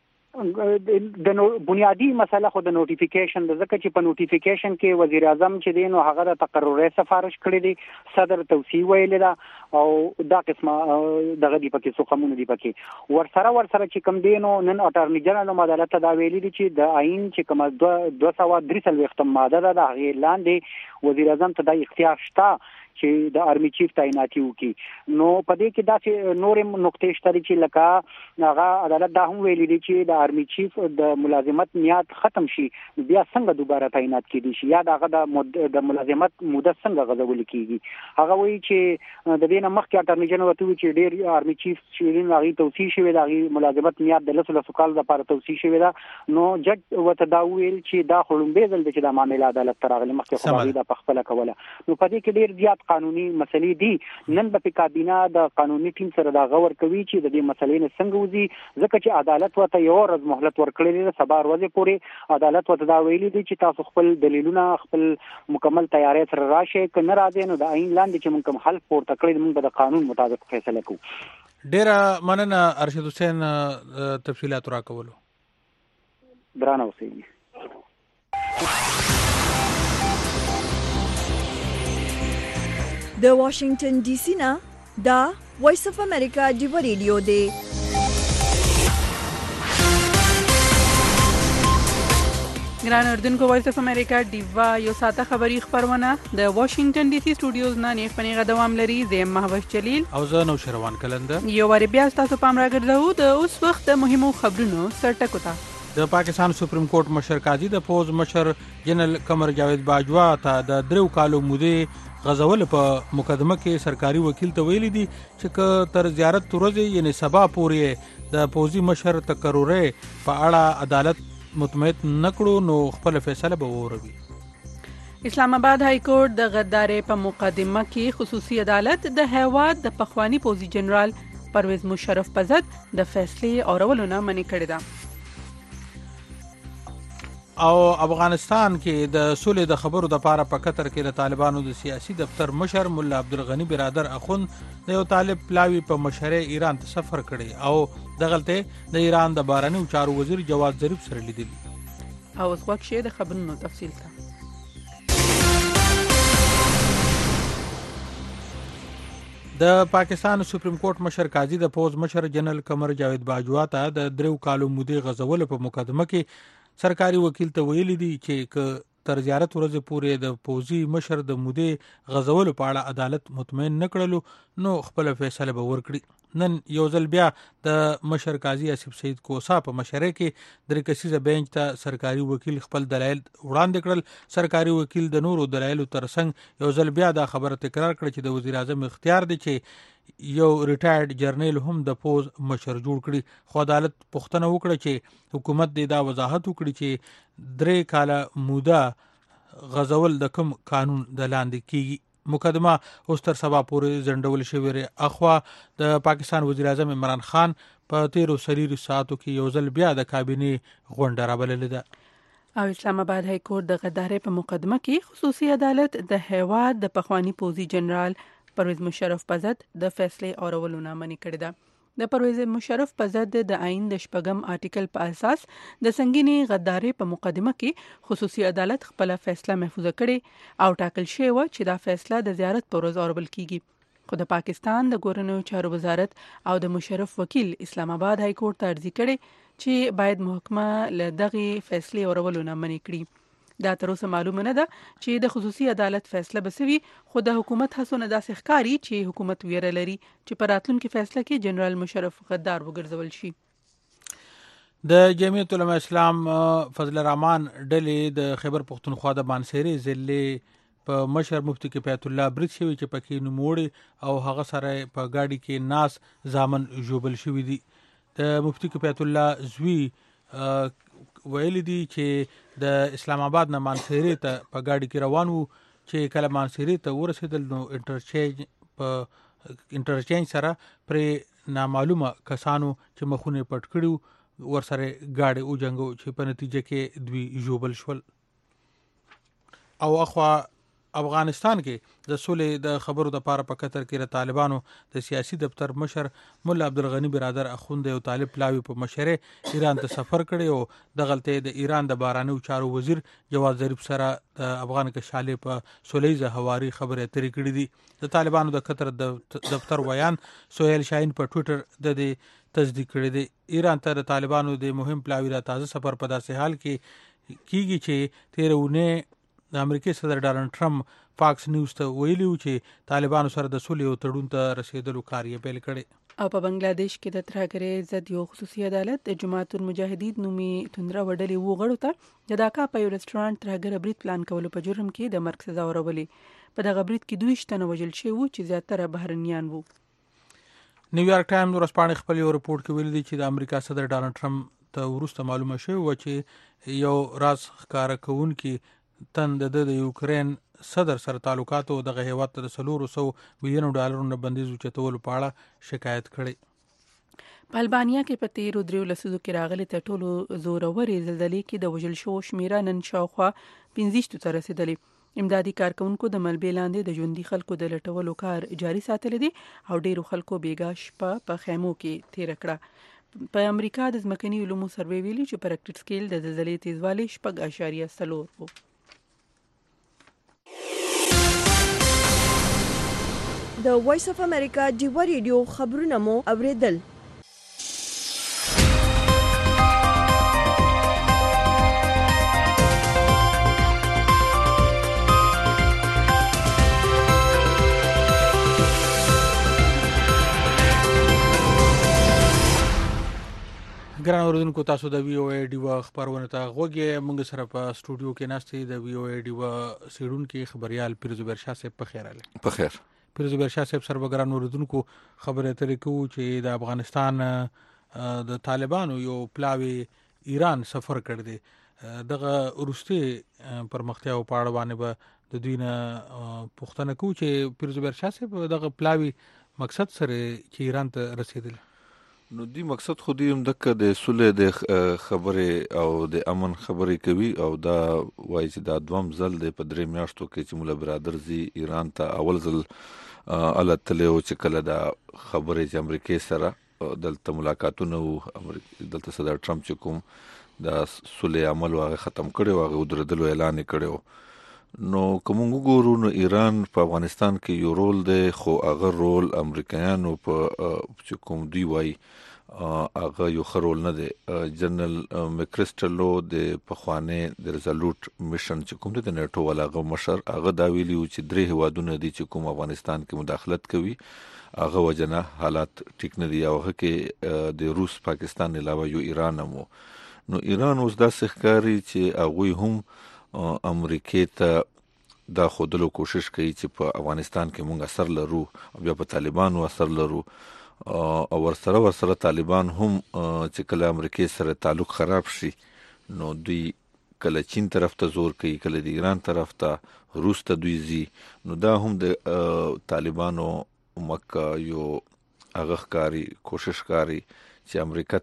د بنیادی مسله خو د نوټیفیکیشن د ځکه چې په نوټیفیکیشن کې وزیر اعظم چې دی نو هغه د تقرر سفارش کړی دی، صدر توصیه ویل ده او دا قسمه دغه دی پکې څو قانون دی پکې ورسره چې کوم دی نو نن اټارنی جنرال عدالت ته دا ویلي دي چې د آئین چې کوم 243 ماده ده د هغه لاندې وزیر اعظم ته د اختیار شته چې د آرمی چیف تعیناتی وکي. نو په دې کې دا چې نورې نقطې شته چې لکه هغه عدالت دا هم ویلي دي چې د آرمی چیف د ملازمت میاد ختم شي بیا څنګه دوباره تعینات کیږي شي یا دغه د ملازمت موده څنګه غځول کیږي. هغه وایي چې د دې نه مخکې اټارنی جنرال وته چې ډېر آرمی چیف چې هغه توصیه شوی د هغه ملازمت میاد د 200 کال لپاره توصیه شوی دا. نو جج وته دا ویل چې دا خلومبه ځل چې د معاملې عدالت تر هغه مخکې خو دا په خپل کوله. نو په دې کې ډېر زیات قانوني مسلې دي. نن په کابینه د قانوني ټیم سره دا غور کوي چې د دې مسلې نه څنګه وځي، ځکه چې عدالت وته یو ورځ مهلت ورکړی دی، سبا ورځې پورې عدالت وته دا ویلي دی چې تاسو خپل دلیلونه خپل مکمل تیاری سره راشي، که نه راځي نو د عین لاندې چې موږ کوم حل پورته کړی موږ د قانون مطابق فیصله کوو. ډیره مننه ارشد حسین تفصیلات راکولو. درانه اوسئ. د واشنگټن ډي سي نه دا وایس اف امریکا ډیو ریډیو دی. ګران اردوونکو، وایس اف امریکا ډیوا یو ساته خبری خبرونه د واشنگټن ډي سي سټوډیوز نه نیغ پنیغه دوام لري. زم محوش جلیل او زه نو شروان کلنده یو وری بیا تاسو پام راګرځو د اوس وخت د مهمو خبرونو سرټکو ته. د پاکستان سپریم کورټ مشر قاضي د فوز مشر جنرال قمر جاوید باجوا ته د 3 کالو مودې غزول په مقدمه کې سرکاري وکیل ته ویلي دي چې تر زیارت ورځې یعنی سبا پورې د فوزي مشر تقرره په اړه عدالت مطمئن نکړو نو خپل فیصله به وروي. اسلام آباد های کورټ د غدارې په مقدمه کې خصوصي عدالت د هیواد د پخوانی پوزي جنرال پرویز مشرف په ضد د فیصلې اورولو نه منع کړی ده. او افغانستان کې د سولې د خبرو د پاره په قطر کې د طالبانو د سیاسي دفتر مشر مولا عبدالغنی برادر اخوند د یو طالب پلاوی په مشره ایران ته سفر کړي او دغلته د ایران د بهرنیو چارو وزیر جواد ظریف سره لیدلی. او اوس وخت شه د خبرونو تفصیل ته. د پاکستان سپریم کورټ مشر قاضي د فوز مشر جنرال قمر جاوید باجوا ته د 3 کالو مودې غزول په مقدمه کې سرکاري وکیل ته ویلي دي چې تر زیارت ورځې پورې د فوزي مشر د مودې غزول په اړه عدالت مطمئن نکړلو نو خپل فیصله به ورکړي. نن یو ځل بیا د مشر قاضي اسف سید کوسا په مشره کې د کسیزه بنچ ته سرکاري وکیل خپل دلایل وړاندې کړل. سرکاري وکیل د نورو دلایلو ترڅنګ یو ځل بیا دا خبره تکرار کړه چې د وزیر اعظم اختیار دی چې یو ریټایرډ جرنیل هم د فوز مشر جوړ کړي. خو عدالت پوښتنه وکړه چې حکومت دې دا وضاحت وکړي چې 3 کاله موده غزول د کوم قانون د لاندې کیږي. مقدمه اوس تر سبا پورې زندول شوی. اخوا د پاکستان وزیر اعظم عمران خان په 13 سریری ساعتو کې یو ځل بیا د کابینه غونډه راوړلې ده. او اسلام آباد های کورټ د غدارې په مقدمه کې خصوصي عدالت د هیواد د پخوانی پوزي جنرال پرویز مشرف په ضد د فیصلې اورولو نه منع کړی ده. د پرویز مشرف په ضد د آئین د 8 آرټیکل په اساس د سنگینی غدارې په مقدمه کې خصوصي عدالت خپل فیصله محفوظ کړي او ټاکل شوی و چې دا فیصله د زیارت پر ورځ اورول کیږي. خو د پاکستان د کورنیو چارو وزارت او د مشرف وکیل اسلام آباد های کورټ ته عرضی کړي چې باید محکمه له دغه فیصلې اورولو نه منع کړي. دا تر اوسه معلومه نه ده چې د خصوصي عدالت فیصله بسوي، خو د حکومت هڅونه داسې ښکاري چې حکومت ویره لري چې په راتلونکي فیصله کې جنرال مشرف غدار وګرځول شي. د جمعیت علماء اسلام فضل الرحمن ډلې د خیبر پختونخوا د مانسيري ضلع په مشر مفتی کفایت الله برید شوی چې پکې نوموړي او هغه سره په گاډي کې ناس ځامن جوبل شوی دي. د مفتی کفایت الله زوی ویل دي چې د اسلام آباد نه مانسيري ته په گاډي کې روان وو چې کله مانسيري ته ورسېدل نو انټرچینج سره پر نامعلومه کسانو چې مخونه پټ کړو ورسره گاډي او جنگو چې په نتیجه کې دوی جوبل شول. او اخوا افغانستان کې د سولې د خبرو د پاره په قطر کې د طالبانو د سیاسي دفتر مشر مولا عبدالغنی برادر اخوند یو طالب پلاوی په مشره ایران ته سفر کړي او د غلطه د ایران د بهرنیو چارو وزیر جواد ظریف سره د افغان کشاله په سولېزه حواري خبره اترې کړې دي. د طالبانو د قطر د دفتر ویان سہیل شاهین په ټوئیټر د دې تصدیق کړی دی. ایران ته د طالبانو د مهم پلاوی را تازه سفر په داسې حال کې کیږي چې 13 د امریکای صدر ډونالد ټرمپ فاکس نیوز ته ویلي و چې طالبانو سره د سولې او تړون ته رسیدلو کار یې پیل کړی. او په بنگلاديش کې د ترهګرۍ ضد یو خصوصي عدالت د جماعت المجاهدین نومي توندره وډلې وغړو ته د ډاکا په یو رستورانت ترهګر برید پلان کولو په جرم کې د مرګ سزا ورولې. په دغه برید کې 2 تنه وژل شوي وو چې زیاتره بهرنیان وو. نیویارک ټایم ورځپاڼې خپل یو رپورت کې ویلي دي چې د امریکا صدر ډونالد ټرمپ ته وروسته معلومه شوی و چې یو راز ښکارا کوونکی تن د یوکرين صدر سره تعلقات او د هیواد ته $300 مليون نه بندیز چتولو په اړه شکایت کړي. په البانیا کې په 13 لسیزو کې راغلي تر ټولو زورورې زلزلې کې د وژل شو شمیره نن شاوخوا 15 ته رسیدلې. امدادي کارکونکو د ملبې لاندې د ژوندۍ خلکو د لټولو کار جاري ساتل دي او ډیرو خلکو بیګا شپه په خیمو کې تیر کړه. په امریکا د ځمکني علومو سروې ویلي چې په ریکټر سکیل د زلزلې تیزوالی 6.4 وو. د وایس اف امریکا ډیوا ریډیو خبرونه مو اوریدل. ګران اوریدونکو تاسو د وی او ای ډیوا خبرونه ته غوږی مونږ سره په سټوډیو کې ناشته د وی او ای ډیوا سیډون کې خبريال پیرزبر شاه صاحب په خیر اله. په خیر. پیرزبر شاه صاحب سره ګران اوریدونکو خبره ترې کوو چې د افغانستان د طالبانو یو پلاوی ایران سفر کړ دی دغه ورستي پرمختیا او پاړه باندې به د دوی نه پوښتنه کوو چې پیرزبر شاه صاحب دغه پلاوی مقصد سره چې ایران ته رسیدل. نو دی مقصد خو دې هم دغه د صلح د خبره او د امن خبرې کوي او دا وایي چې دا دوم ځل د په 3 میاشتو کې چې مولا برادر زی ایران ته اول ځل الاتلو چې کله دا خبره چې امریکای سره دلته ملاقاتونه او دلته صدر ټرمپ چې کوم دا صلح عمل واغه ختم کړي واغه درېدلو اعلان کړي. نو کوم وګورو نو ایران په افغانستان کې یو رول دی خو هغه رول امریکایانو په چې کوم دی وایي هغه یو خرول نه دی. جنرال مکرسټلو د پخوانه د ریزولوټ میشن چې کوم د نیټو ولاغه مشر هغه دا ویلیو چې 3 هوادونه دي چې کوم افغانستان کې مداخلت کوي هغه وجنه حالات ټیک نه دي او هغه کې د روس پاکستان علاوه یو ایران هم. نو ایران اوس دا ښکاری چې هغه هم امریکای ته دا خودلو کوشش کوي چې په افغانستان کې مونږ اثر لرو او بیا په طالبانو اثر لرو او ورسره طالبان هم چې کله امریکای سره تعلق خراب شي نو دوی کله چین طرف ته زور کوي کله د ایران طرف ته روس ته دوی زی. نو دا هم د طالبانو مکه یو هغه ښکاری کوشش کوي چې امریکا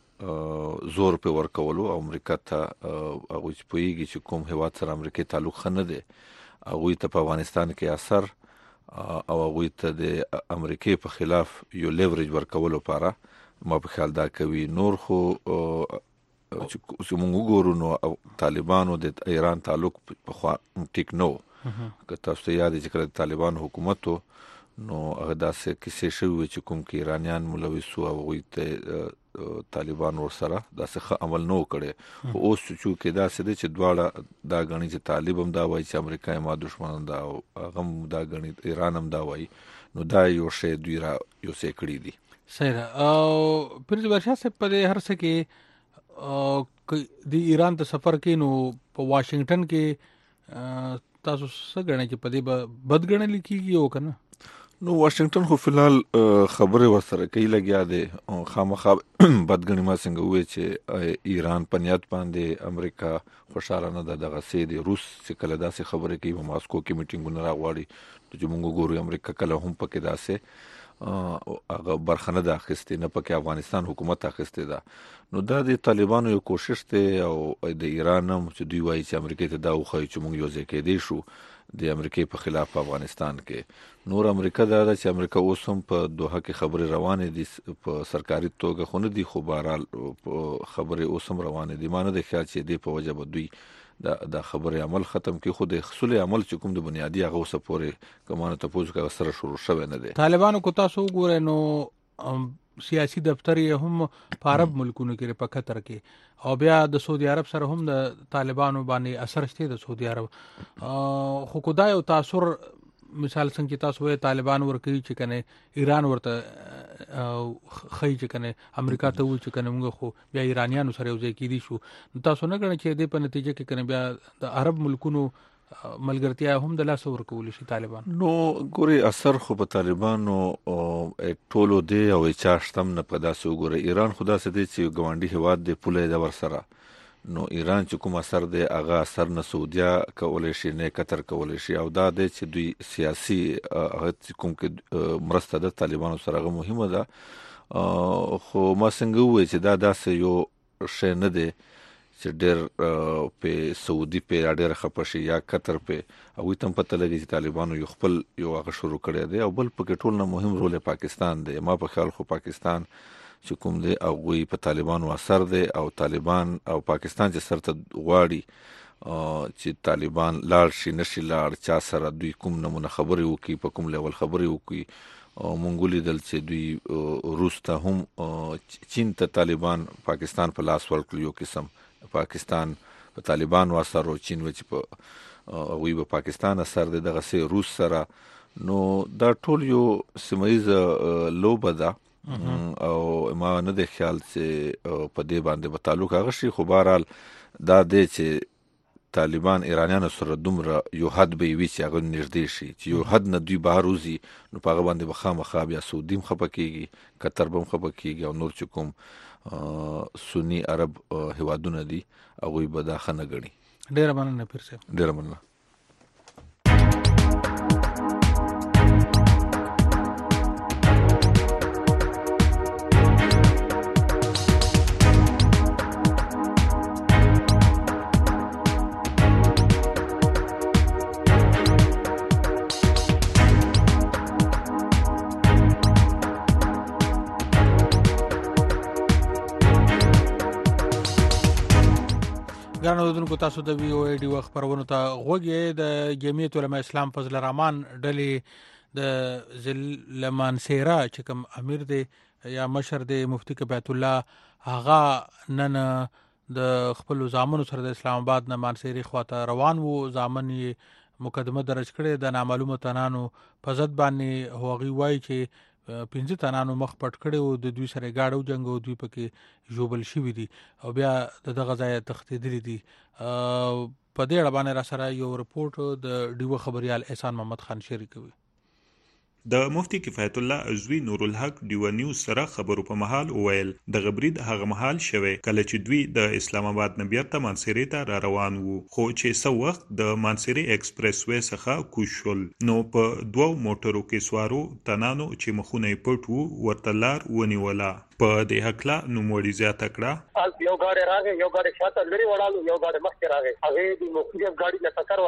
ته زور په ورکولو او امریکا ته هغه چې پویږي چې کوم هیواد سره امریکای تعلق خنه دي هغه ته په افغانستان کې اثر او هغه ته د امریکای په خلاف یو لیوریج ورکولو لپاره ما په خیال دا کوي. نور خو چې موږ وګورو نو طالبانو د ایران تعلق په ټیک نو که تاسو یاد چې کله طالبان حکومت نو هغه داسې کیسې شوې چې کوم کې ایرانیان ملوث او هغه ته طالبان ورسره داسې عمل نو کړي خو اوس چې دا سده چې دواړه دا غني چې طالب هم دا وایي چې امریکا ما دشمن دا او هغه دا غني ایران هم دا وایي نو دا یو شی دوی را یو څه کړی دي. صحیح. او پرځ ورشا سه په هر څه کې د ایران ته سفر کې نو په واشنگټن کې تاسو څه غنئ چې په دې بدګنل کیږي او کنه. نو واشنگټن خو فلحال خبره ورسره کوي لګیا دی خامخا بدګنی ما څنګه وې چې ایران په نیت باندې امریکا خوشاله نه ده دغه سي دی روس چې کله داسې خبره کوي په ماسکو کې میټینګونه راغواړي چې موږ ګورو امریکا کله هم پکې داسې هغه برخنه ده اخیستې نه پکې افغانستان حکومت اخیستې ده. نو دا د طالبانو یو کوشش دی او د ایران هم چې دوی وایي چې امریکا ته دا وخی چې موږ یو ځای کې دی شو د امریکای په خلاف په افغانستان کې. نور امریکا دا چې امریکا اوس هم په دوحه کې خبرې روانې دي په سرکاري توګه خو نه دي خو بهرحال خبرې اوس هم روانې دي. ما نه دی خیال چې دې په وجه به دوی دا خبرې عمل ختم کې خو د خصوصي عمل چې کوم د بنیادی هغه اوسه پورې کومانه ته پوز کا سره شروع شوه نه دي. طالبانو کو تاسو وګورئ نو سیاسي دفتر یې هم په عرب ملکونو کې په قطر کې او بیا د سعودي عرب سره هم د طالبانو باندې اثر شته د سعودي عرب خو خدای او تاثر مثال څنګه تاسو وې طالبان ورکوي چې کنه ایران ورته خی چې کنه امریکا ته و چې کنه موږ خو بیا ایرانیانو سره یو ځای کېدی شو تاسو نه غواړئ چې دې په نتیجه کې کنه بیا د عرب ملکونو ملګرتیا هم د لاس ورکول شي طالبان. نو ګوري اثر خو په طالبانو ټولو دی او چاشتم نه په داسې وګوري ایران خدا سي دي چې ګوانډي هواد دی پوله د ور سره نو ایران چې کوم اثر دی هغه اثر نه سعودیا کولای شي نه قطر کولای شي او دا د چې دوی سیاسي هغه کوم کې مرسته د طالبانو سره مهمه ده خو ما څنګه وې چې دا داسې یو شی نه دی چې ډېر په سعودي په ډېر خپشي یا قطر په او تم پته لګي چې طالبانو یو خپل یو هغه شروع کړی دی او بل پکې ټول نه مهم رول پاکستان دی. ما په خیال خو پاکستان چې کوم دی او وی په طالبانو اثر دی او طالبان او پاکستان چې سرته غواړي چې طالبان لاړ شي نشي لاړ چا سره دوی کوم نمونه خبرې وکي په کوم لیول خبرې وکي او مونږ لیدل چې دوی روس ته هم چین ته طالبان پاکستان په لاس ورکړ یو قسم پاکستان په طالبان اثر او چین و چې په وی په پاکستان اثر دی دغه سه روس سره نو دا ټول یو سیمایز لوبه ده او ما نه د خیال چې په دې باندې په تعلق هغه شي خو بهرحال دا د چې طالبان ایرانیانو سره دومره یو حد به وي چې هغه نږدې شي چې یو حد نه دوی بهر وزي نو په هغه باندې بخامخا بیا سعودي خپه کیږي قطر به خپه کیږي او نور چې کوم سنی عرب هوادونه دي هغه به دا خنه غړي. ډیر مننه پیر صاحب. ډیر مننه. ګرانو دونکو تاسو د وی او ای ډي خبرونه ته غوږی د جمعیت علماء اسلام فضل الرحمن ډلې د ظلمان سیرا چې کوم امیر دی یا مشر دی مفتی کبیت الله هغه نن د خپل زامنو سره د اسلام آباد نه مانسيري خواته روان وو. زامن مقدمه درج کړي د نامعلومه تنانو په ضد باندې هوغي وای چې 15 تنانو مخ پټ کړي او د دوی سره گاډو جنگ او دوی پکې جوبل شوی دي او بیا دغه ځای تختیدلی دي. په دې اړه باندې را سره یو رپورټ د ډیو خبريال احسان محمد خان شریکوي. د مفتی کفایت الله عزوی نور الحق ډیو نیوز سره خبرو په محل وویل د غبرید هغه محل شوه کله چې دوی د اسلام آباد نه بیرته مانسيري ته را روان وو خو چې سو وخت د مانسيري ایکسپریس وې څخه کوشل نو په دوو موټرو کې سوارو تنانو چې مخونه پټ وو ورته لار ونیولا. په دې حقلا نوموړي زیاته کړه یو گاډي راغی یو گاډي شاته لري وړالو یو گاډي مخکې راغی هغه د موخیف گاډي له ټکر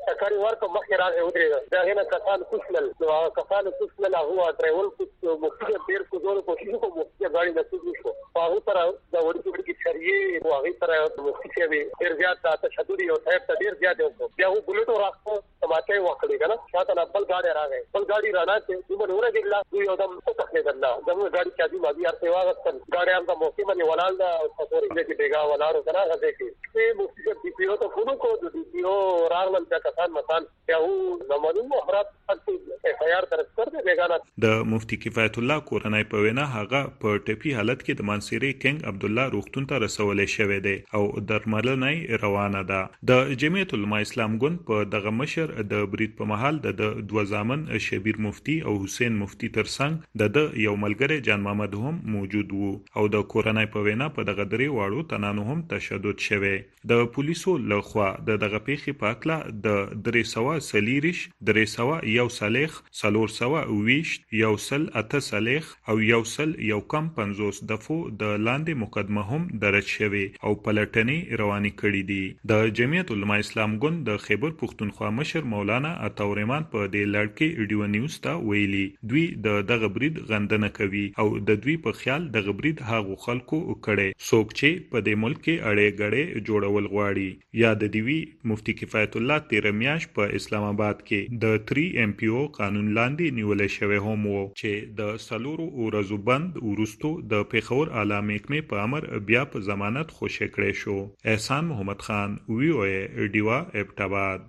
ورک مخکې راغی ودرېږي دا غنه کسان کوشل نو کسان کوشل هغه ډرایور کو موخیف ډیر کو زور کوشش کو موخیف گاډي نه کوشش کو هغه سره دا وړي کې شریعه او هغه سره موخیف ډیر زیات تشدد یو ته ډیر زیات یو بیا هو بلټو راځو سماچای وکړي کنه شاته بل گاډي راغی بل گاډي رانا چې دومره ورګلا دوی یو دم څه تخنه درلا دغه گاډي چې دی مادي ارته गाड़ियां का मौके में वलाल दा सपोरी लेके देगा वलारो करा गजे की ये मुफ्ती डीपीओ तो खुद को डीपीओ रारमन का कसान मकान क्या हूं नमनू अफराद एफआईआर दर्ज कर दे बेगाना. د مفتی کفایت الله کورنۍ په وینا هغه په ټپی حالت کې د مانسيري کینګ عبد الله روغتون ته رسولې شوې ده او درملنې روانه ده. د جمعیت علماء اسلام ګوند په دغه مشر د برید په محل د دوه زامن شبیر مفتی او حسین مفتی ترڅنګ د یو ملګری جان محمد هم موجود وو او د کورنۍ په وینا په دغه درې واړو تنانو هم تشدد شوه. د پولیسو لخوا دغه پیښې په اړه د 300 سلیریش 300 یو صالح سلور سوا ویشت یو سل اته صالح او یو سل یو کم 50 دفعو د لاندې مقدمه هم درج شوه او پلټنې رواني کړې دي. د جمعیت علماء اسلام ګوند د خیبر پښتونخوا مشر مولانا عطاورمان په دې لړ کې ډیو نیوز ته ویلي دوی دغه برید غندنه کوي او د دوی په خیال دغه برید هغه خلکو کړي څوک چې په دې ملک کې اړې غړې جوړول غواړي. یا د دیوی مفتی کفایت الله 13 میاش په اسلام آباد کې د 3 ام پی او قانون لاندې نیول شوی هم وو چې د سلورو ورځو بند ورستو د پیښور اعلی محکمې په امر بیا په ضمانت خوشی کړی شو. احسان محمد خان وی او ای ډیوا ابټاباد.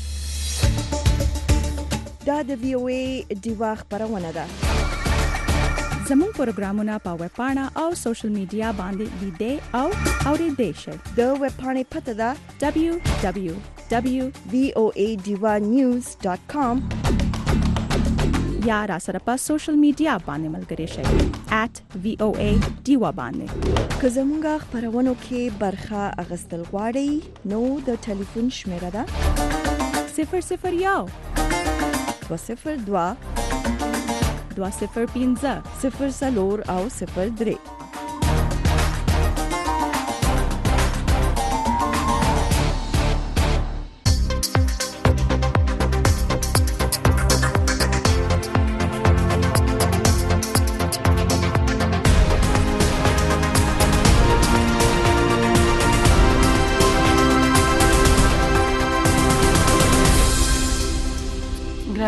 دا د وی او ای ډیوا خبرونه ده. زموږ پروګرامونه په ویب پاڼه او سوشل میډیا باندې لیدئ او اورئ شئ. د ویب پاڼې پته ده www.voanews.com یا را سره په سوشل میډیا باندې ملګری شئ @voa diwa باندې. که زموږ خبرونو کې برخه اغستل غواړئ نو د ټلیفون شمیره ده 001 202 205 04 او 03.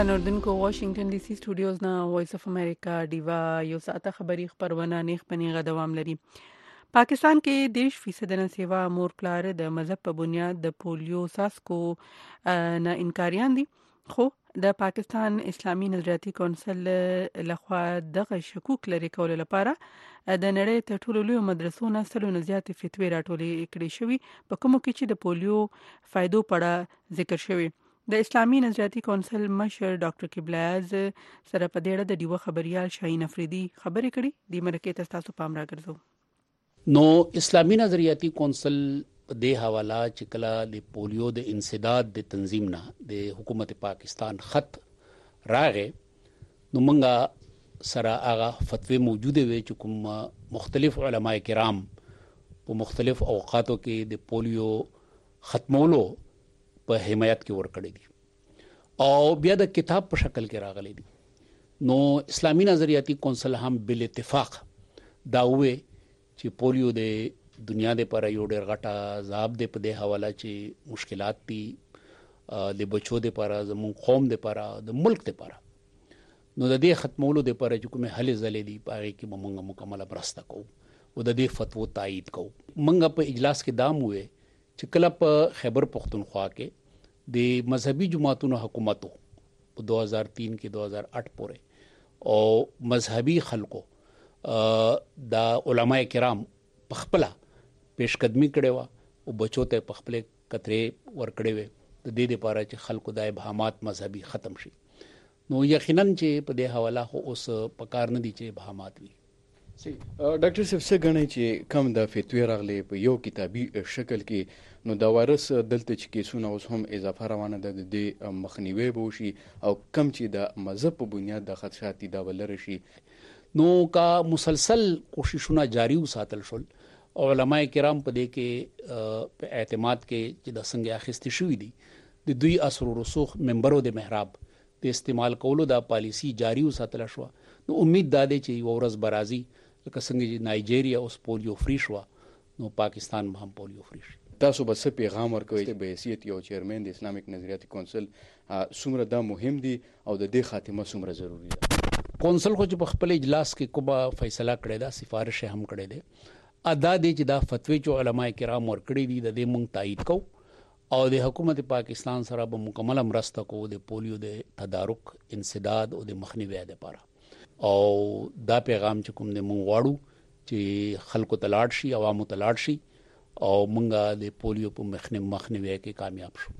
ګران اردوونکو واشنگټن ډي سي سټوډیوز نه وایس اف امریکا دیوا یو ساعته خبری خبرونه نیخ پنیغه دوام لري. پاکستان کې 10% نه سیوا مور پلار د مذهب په بنیاد د پولیو ساسکو نه انکاریان دي، خو د پاکستان اسلامي نظریاتي کونسل لخوا دغه شکوک لري کول لپاره د نړۍ تر ټولو لوی مدرسو نه سلونه زیات فتوی راټولې کړې شوی، په کومو کې چې د پولیو فائدو په اړه ذکر شوی. د اسلامي نظریاتي کونسل مشر ډاکټر قبلیاز سره په دې اړه د دیوه خبريال شاهین افریدي خبرې کړي. د مرکه تاسو پام راګرځو. نو اسلامي نظریاتي کونسل په دې حواله چې کله د پولیو د انسداد د تنظیم نه د حکومت پاکستان خط راغې، نو موږ سره هغه فتوی موجوده وي چې کوم مختلف علما کرام په مختلف اوقاتو کې د پولیو ختمولو په حمایت کې ورکړی دي او بیا د کتاب په شکل کې راغلی دي. نو اسلامي نظریاتي کونسل هم بل اتفاق دا وې چې پولیو د دنیا د پر یو ډېر غټه عذاب دی په دې حواله چې مشکلات دي د بچو د پر زمون قوم د پر د ملک د پر. نو د دې ختمولو د پر چې کومه حل زلې دي پاره کې موږ مکمل برسته کوو او د دې فتوا تایید کوو. موږ په اجلاس کې دام وې چې کله په خیبر پختونخوا کې د مذهبي جماعتونو حکومتو په 2003 کې 2008 پورې او مذهبي خلکو د علماء کرام په خپل پیشقدمی کړي وا او بچو ته په خپل کترې ور کړي وي د دې لپاره چې خلکو د ابهامات مذهبي ختم شي. نو یقینا چې په دې حواله خو اوس پکار نه دي چې ابهامات وي. ډاکټر صاحب څه غنئ چې کم د فتوی راغلي په یو کتابي شکل کې، نو دا وایرس دلته چې کیسونه اوس هم اضافه روانه ده د مخنیوي به وشي او کم چې د مذهب په بنیاد د خدشات دا ولر شي. نو کا مسلسل کوششونه جاری وساتل شول. علماء کرام په دې کې په اعتماد کې چې د څنګه اخیستي شوی دي د دوی اثر و رسوخ منبرو د محراب د استعمال کولو د پالیسی جاری وساتل شو. نو امید دا دی چې یو ورځ برازي لکه څنګه چې نایجیریا اوس پولیو فری شو، نو پاکستان هم پولیو فری شي. تاسو به څه پیغام ورکوي به حیثیت یو چیرمن د اسلامیک نظریاتي کونسل څومره دا مهم دي او د دې خاتمه څومره ضروری ده؟ کونسل خو چې په خپل اجلاس کې کومه فیصله کړې ده، سفارش هم کړې ده، ادا دي چې دا فتوی چې علماء کرام ورکړي دي د دې مونږ تایید کوو او د حکومت پاکستان سره به مکمل مرسته کوو د پولیو د تدارک، انسداد او د مخنیوي لپاره. او دا پیغام چې کوم د مونږ واړو چې خلکو تلاړ شي، عوامو تلاړ شي او مونږه د پولیو په مخنیوي کې کامیاب شو.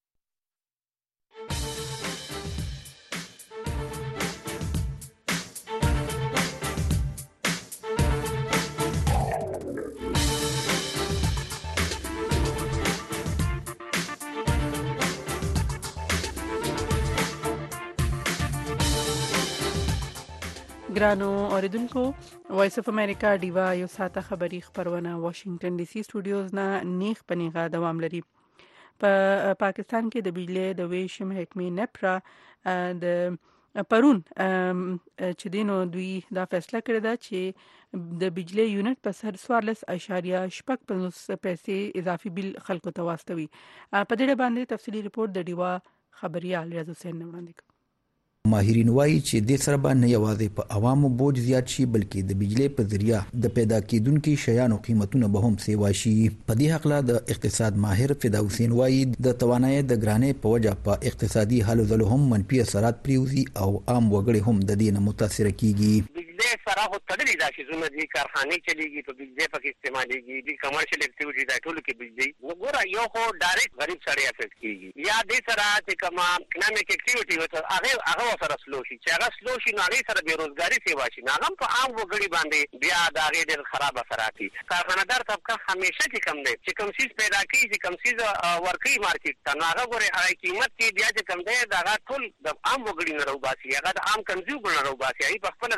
ګرانو اوریدونکو وایس اف امریکا دیوا یو ساعته خبری خبرونه واشنگټن ډي سي سټوډیوز نه نیخ پنیغه دوام لري. په پاکستان کې د بجلی د ویش محکمې نپرا د پرون چې دینو دوی دا فیصله کړې ده چې د بجلی یونټ په سر 14.5 پیسې اضافي بل خلکو ته واستوي. په دې باندې تفصیلی ریپورت د دیوا خبريال ریاض حسین وړاندې. ماهرین وایي چې د سره باندې یوازې په عوامو بوج زیات شي بلکې د بجلی په ذریعہ د پیدا کیدونکو شیانو قیمتونه به هم سیوا شي. په دې حق لا د اقتصاد ماهر فدا حسین وایي د توانایي د ګرانې په وجه په اقتصادي حالو ځلو هم منفي اثرات پریوزي او عام وګړي هم د دې نه متاثر کیږي. بجلی سره هو تدلی دا چې زونه دي کارخانه چلیږي په بجلی په استعمالېږي دي کمرشل اکټیویټي دا ټول کې بجلی وګوره یو خو ډایرکټ غریب سره افیکټ کیږي یا دې سره چې کما اکونومیک اکټیویټي وته هغه سره سلو شي چې هغه سلو شي نو هغه سره بیروزګاری سیوا شي نو هغه په عام وګړي باندې بیا دا غي ډېر خراب اثرات دي. کارخانه‌دار طبقه همیشه چې کم دی چې کم سیس پیدا کوي چې کم سیس ورکی مارکیټ ته نو هغه ګوره هغه قیمت کې بیا چې کم دی دا ټول د عام وګړي نه راوباسي، هغه د عام کنزیومر نه راوباسي، هغه په خپل د پیسې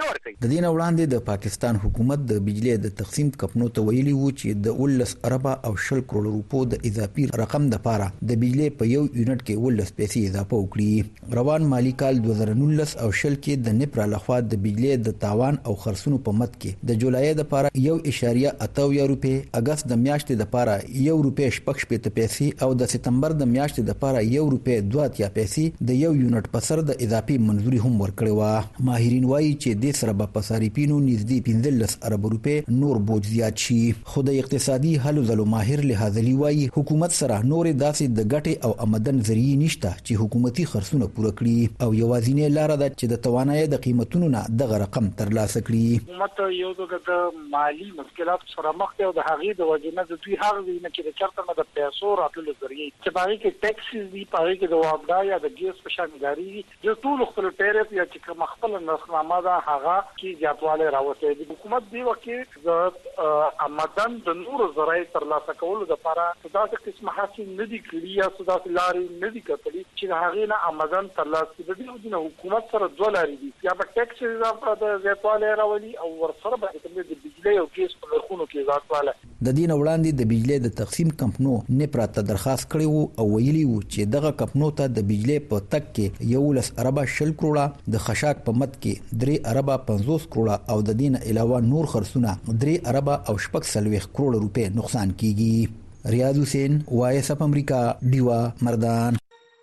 نه ورکوي. د دې نه وړاندې د پاکستان حکومت د بجلی د تقسیم کمپنو ته ویلي وو چې د 19 اربه او 10 کروڑ روپو د اضافي رقم د پاره د بجلی په یو یونټ کې 19 پیسې اضافه وکړي. روان مالی کال 2019 او 20 کې د نپرا لخوا د بجلی د تاوان او خرڅونو په مد کې د جولای د پاره 1.8 روپے، اگست د میاشتې د پاره 1 روپے 15 پیسې او د سپتمبر د میاشتې د پاره 1 روپے 2 پیسې د یو یونټ په سر د اضافي منځوري هم ورکړی و. ماهرین وایي چې د سره په صارفینو نږدې 15 ارب روپے نور بوج زیات شي. خو د اقتصادي حل زلو ماهر لهذلی وایي حکومت سره نور داسې د ګټې او آمدن ذریعہ نشته چې حکومتي خرڅونه پوره کړي او یوازینی لار ده چې د توانایي د قیمتونو نه دغه رقم ترلاسه کړي. حکومت یو د مالی مشکلات سره مخ دی او د هغې د وجې نه د دوی هغه وینه چې د چرته نه د پیسو راتلو ذریعہ چې باغې کې ټیکسز دي، باغې کې د وابدا یا د ګیس په شان اداري د ټول خپل ټیرف یا چې کوم خپل نرخنامه ده هغه کې زیاتوالی راوستي دي. حکومت دی وکړي د آمدن د نور ذرایع ترلاسه کولو لپاره داسې قسمه حاصل نه دي کړي یا داسې لارې نه دي کتلي چې د هغې نه آمدن ترلاسه کړي. د حکومت سره دوه لارې دي، یا به ټیکس اضافه د زیاتوالی راولي او ورسره به د بجلی او ګیس په نرخونو کې زیاتوالی. د دې نه وړاندې د بجلی د تقسیم کمپنو نپرا ته درخواست کړی وو او ویلي وو چې دغه کمپنو ته د بجلی په تک کې 11 اربه 10 کروڑه، د خشاک په مد کې 3 اربه 50 کروڑه او د دې نه علاوه نور خرڅونه 3 اربه او 40 کروڑ روپے نقصان کیږي. ریاض حسین، وایس اپ امریکا، ډیوا مردان.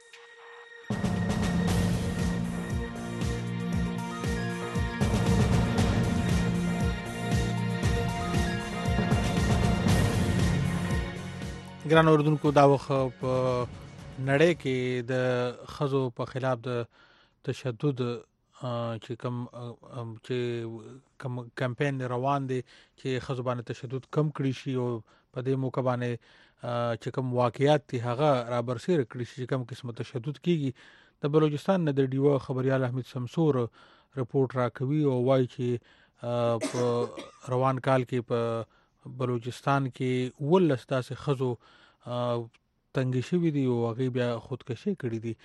ګران اوردونکو، دا وخت په نړۍ کې د خزو په خلاف د تشدد چې کم کمپاین روان دي چې خزو باندې تشدد کم کړي شي او په دې موقع باندې چې کوم واقعیات دي هغه را برسېره کړي شي چې کوم قسمه تشدد کیږي. د بلوچستان نه د ډیوا خبريال احمد شمسور رپورت راکوي او وایي چې په روان کال کې په بلوچستان کې 19 داسې خزو تنګ شوي دي او هغه بیا خودکشي کړي دي.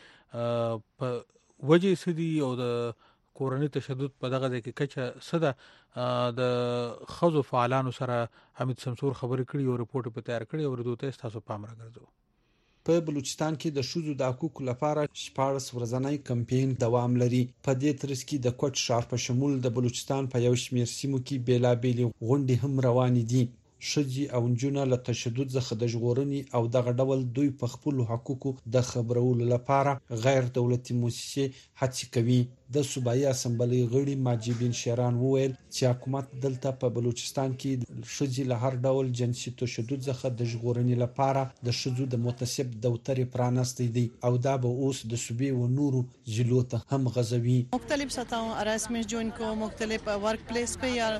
په وجه سدي او د کورنۍ تشدد په دغه ځای کې کچه صدا د خزو فعالانو سره حمید شمسور خبرې کړي او رپورت په تیار کړي او ردوته تاسو پام راګرځو. په بلوچستان کې د شوزو د حقوقو لپاره 14 ورځنی کمپاین دوام لري. په دې ترڅ کې د کوټ ښار په شمول د بلوچستان په یو شمېر سیمو کې بیلابېل غونډې هم روانې دي. شجي او نجونه له تشدد څخه د ژغورنې او دغه ډول دوی په خپل حقوقو د خبرولو لپاره غیر دولتي مؤسسې هڅې کوي. د صوبایي اسمبلی غړي ماجبین شیران وویل چې حکومت دلته په بلوچستان کې شجي له هر ډول جنسي تشدد څخه د ژغورنې لپاره د شجو د متسب دفتر پرانستی دی او دا به اوس د صوبې و نورو ضلعو ته هم غځوي. مختلف سطحوں رسمیں جو ان کو مختلف ورک پلیس پہ یا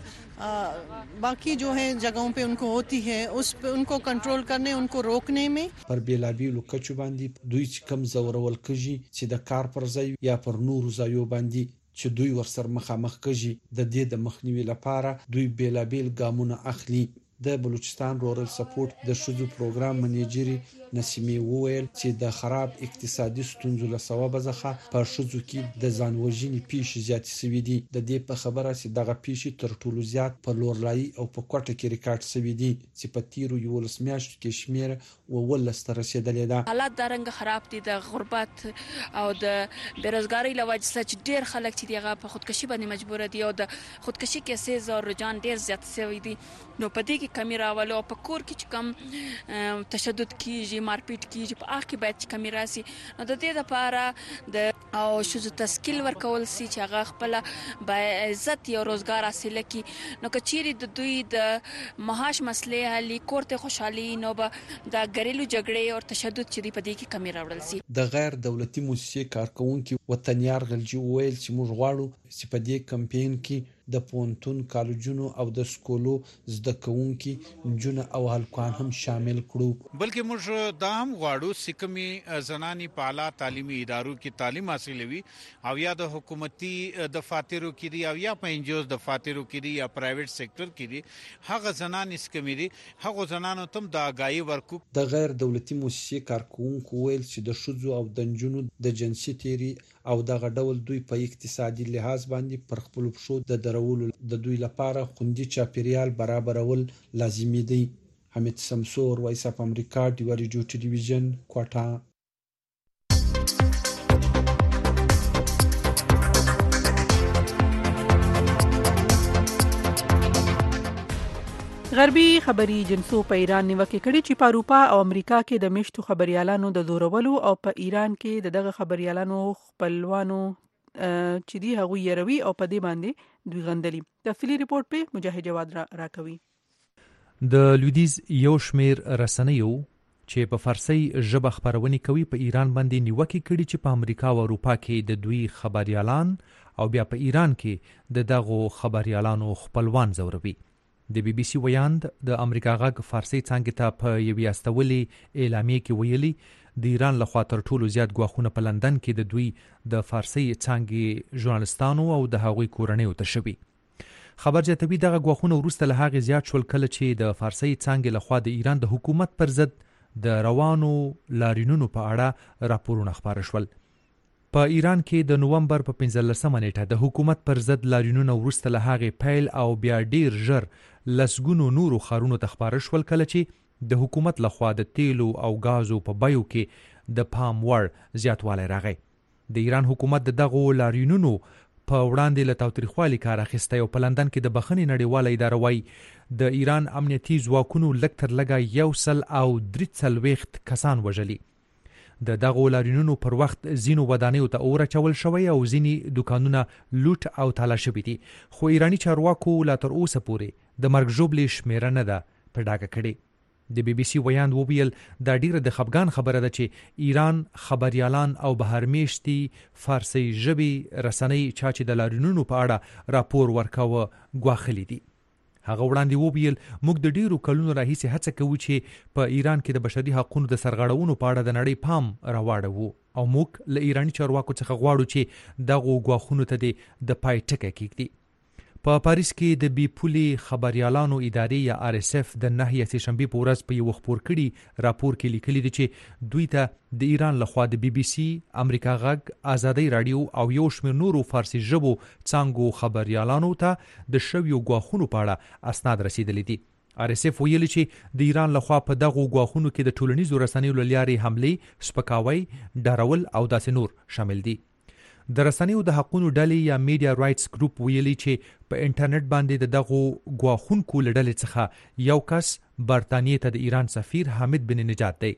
باقی جو ہے جگہوں پہ ان کو ہوتی ہے اس پہ ان کو کنٹرول کرنے ان کو روکنے میں پر بیلابیلو کچو باندې دوی چې کم زورول کږي چې د کار پر ځای یا پر نورو ځایو باندې چې دوی ورسره مخامخ کږي د دې د مخنیوي لپاره دوی بیلابیل ګامونه اخلي. د بلوچستان رورل سپورټ د شوزو پروګرام منیجر نسیمه وویل چې د خراب اقتصادي ستونزو له سبب څخه په شوزو کې د ځانوژنې پیښې زیات شوي دي. د دې په خبره چې دغه پیښې تر ټولو زیات په لورلای او په کوټه کې ریکارډ شوي دي چې په تیرو 11 میاشتو کې شمیر ولس ته رسیدلې ده. حالات د رنګ خراب دي، د غربت او د بیروزګاری له وجې چې ډیر خلک چې دغه په خودکشي باندې مجبور دي او د خودکشي کیسې او رجحان ډیر زیات شوی دي. نو په دې کې کمی راولو په کور کې چې کم تشدد کیږي، مارپیټ کیږي، په اخ کې باید کمی راسي. نو د دې لپاره د او شوزو تسکیل ورکول سي چې هغه خپل با عزت او روزګار حاصل کړي. نو کچيري د دوی د معاش مسلې حل کوړته خوشحالي نو به د غریلو جګړې او تشدد چې دی په دې کې کمی راوړل سي. د غیر دولتي مؤسسې کارکونکو وطنیار غلجي ویل چې موږ غواړو چې په دې کمپاین کې د پونتون کالجونو او د سکولو زده کوونکي نجونه او هلکان هم شامل کړو. بلکې موږ دا هم غواړو چې کومي زناني په اعلی تعلیمي ادارو کې تعلیم حاصلوي او یا د حکومتي دفاترو کې دي او یا په انجوز دفاترو کې دي یا پرایویټ سېکټر کې دي، هغه زنان اسکمې دي، هغه زنانو تم د آگاهي ورکو. د غیر دولتي مؤسسې کارکونکو ویل چې د شذو او د نجونو د جنسي تیری او دغه ډول دوی په اقتصادي لحاظ باندې پر خپل پښو د درولو د دوی لپاره خوندي چاپیریال برابرول لازمي دي. حمید سمسور، وایس اف امریکا، د ریډیو ټلویزیون، کوټا. غربي خبري جنسو په ایران نیوکه کړې چې په اروپا او امریکا کې د میشتو خبريالانو د زورولو او په ایران کې دغه خبريالانو خپلوانو چې دی هغه يروي او په دې باندې دوی غندلي. تفصیلی ریپورت په مجاهد جواد راکوي. د لویدیز یو شمیر رسنیو چې په فارسی ژبه خبرونه کوي په ایران باندې نیوکه کړې چې په امریکا او اروپا کې د دوی خبريالان او بیا په ایران کې دغه خبريالانو خپلوان زوروي. د بي بي سي ویاند د امریکا غږ فارسی څنګه ته په یوې استولې اعلامیه کې ویلي د ایران لخوا تر ټولو زیات غواخونه په لندن کې د دوی د فارسی څنګه ژورنالستانو او د هغوی کورنۍ ته شوي. خبر جاتوي دغه غواخونه وروسته له هغه زیات شول کله چې د فارسی څنګه لخوا د ایران د حکومت پر ضد د روانو لاریونونو په اړه راپورونه خبر شول. په ایران کې د نومبر په 15 نیټه د حکومت پر ضد لاریونونه وروسته له هغه پیل او بیا ډیر ژر لسګونو نورو خارونو ته خبر شول کله چې د حکومت لخوا د تیلو او غازو په بایو کې د پام وړ زیاتوالی راغی. د ایران حکومت دغه لاریونونو په وړاندې له تاوتریخوالي کار اخیستی او په لندن کې د بخښنې نړیواله اداره وایي د ایران امنیتي ځواکونو لږ تر لږه 143 کسان وژلي. د دغه لاریونونو پر وخت زینو ودانیو ته اور اچول شوی او ځینې دکانونه لوټ او تالا شوي دي، خو ایرانی چارواکو لا تر اوسه پورې د مرګ ژوبلې شمیره نه ده په ډاګه کړې. د بي بي سي ویاند وویل دا ډیره د خفګان خبره ده چې ایران خبريالان او بهرمیشتي فارسی ژبې رسنۍ چې د لاریونونو په اړه راپور ورکاوه غواخلي دي. هغه وړاندې وویل موږ د ډیرو کلونو راهیسې هڅه کوو چې په ایران کې د بشري حقوقو د سرغړونو په اړه د نړۍ پام راواړو او موږ له ایرانی چارواکو څخه غواړو چې دغه غواخونو ته د پای ټکی کېږدي. په پاریس کې د بي پولي خبريالانو ادارې یا RSF د 9 سهشنبه په ورځ په یو خبر کړي راپور کې لیکلي دي چې دوی ته د ایران لخوا د بي بي سي، امریکا غږ، آزادۍ رادیو او یو شمېر نورو فارسی ژبو څنګه خبريالانو ته د شویو غواخونو په اړه اسناد رسیدلي دي. RSF ویلي چې د ایران لخوا په دغه غواخونو کې د ټولنیزو رسنیو لارې حملې، سپکاوی، ډارول او داسې نور شامل دي. د رسنیو د حقوقو ډلې یا میډیا رائټس ګروپ ویلي چې په انټرنیټ باندې دغه غواخونکو لړلې څخه یو کس برتانیې ته د ایران سفیر حامد بن نجات دی.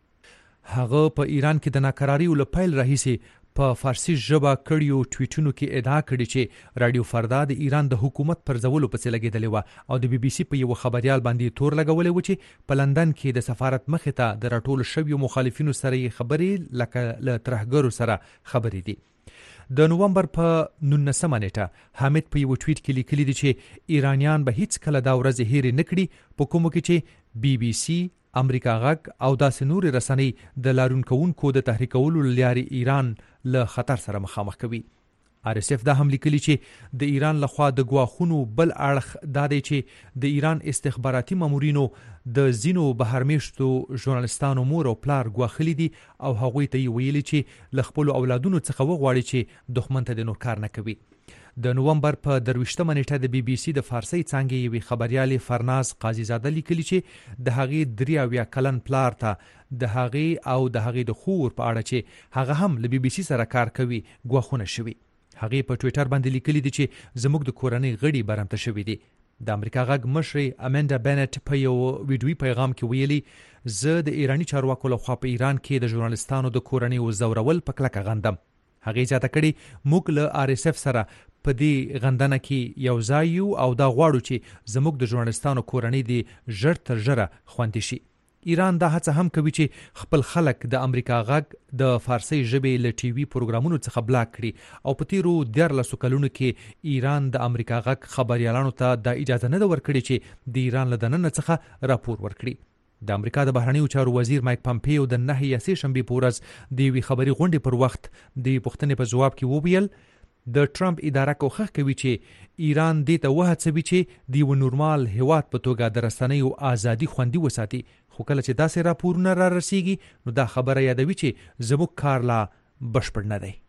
هغه په ایران کې د ناکراریو لپاره راهیسي په فارسی ژبه کړیو ټویټونو کې ادعا کړې چې رادیو فردا د ایران د حکومت پر ځولو پسې لګېدلې و او د بي بي سي په یو خبريال باندې تور لګولې و چې په لندن کې د سفارت مخې ته د راټول شویو مخالفینو سره خبرې لکه له ترهګرو سره خبرې دي. د نومبر په 19 نیټه حامد په یو ټویټ کې لیکلي دي چې ایرانیان به هیڅ کله دا ورځ هېر نه کړي په کومو کې چې بي بي سي، امریکا غږ او داسې نور رسنۍ د لارونکوونکو د تحریکولو لارې ایران له خطر سره مخامخ کوي. RSF دا هم لیکلي چې د ایران لخوا د غواخونو بل اړخ دا دی چې د ایران استخباراتي مامورینو د زینو بهرمیشتو ژورنالستانو مور او پلار غواخلي دي او هغوی ته ویلي چې ل خپل اولادونو څخه وغواړي چې دښمن ته د نور کار نه کوي. د نومبر په 23 نیټه د بي بي سي د فارسی څنګه یوې خبريالې فرناز قاضي زاده لیکلي چې د هغې 93 کلن پلار ته د هغې او د هغې د خور په اړه چې هغه هم له بي بي سي سره کار کوي غواخونه شوي. هغې په ټویټر باندې لیکلي دي چې زموږ د کورنۍ غړي برمته شوي دي. د امریکا غږ مشرې اماندا بنت په یو ویډیوي پیغام کې ویلي زه د ایرانی چارواکو لخوا په ایران کې د ژورنالستانو د کورنۍ زورول په کلکه غندم. هغې زیاته کړې موږ له RSF سره په دې غندنه کې یو ځای یو او دا غواړو چې زموږ د ژورنالستانو کورنۍ دې ژر تر ژره خوندي شي. ایران دا هڅه هم کوي چې خپل خلک د امریکا غږ د فارسی ژبې له ټي وي پروګرامونو څخه بلاک کړي او په تیرو 14 کلونو کې ایران د امریکا غږ خبريالانو ته د اجازه نه ورکړي چې د ایران له دننه څخه راپور ورکړي. د امریکا د بهرنیو چارو وزیر مایک پامپیو د 9 سهشنبه په ورځ د وی خبري غونډې پر وخت د پوښتنې په جواب کې وویل د ټرمپ اداره کوښښ کوي چې ایران دې ته وهڅوي چې د یو نورمال هیواد په توګه د رسنیو ازادي خوندي وساتي، خو کله چې داسې راپورونه را رسیږي نو دا خبره یادوي چې زموږ کار لا بشپړ نه دی.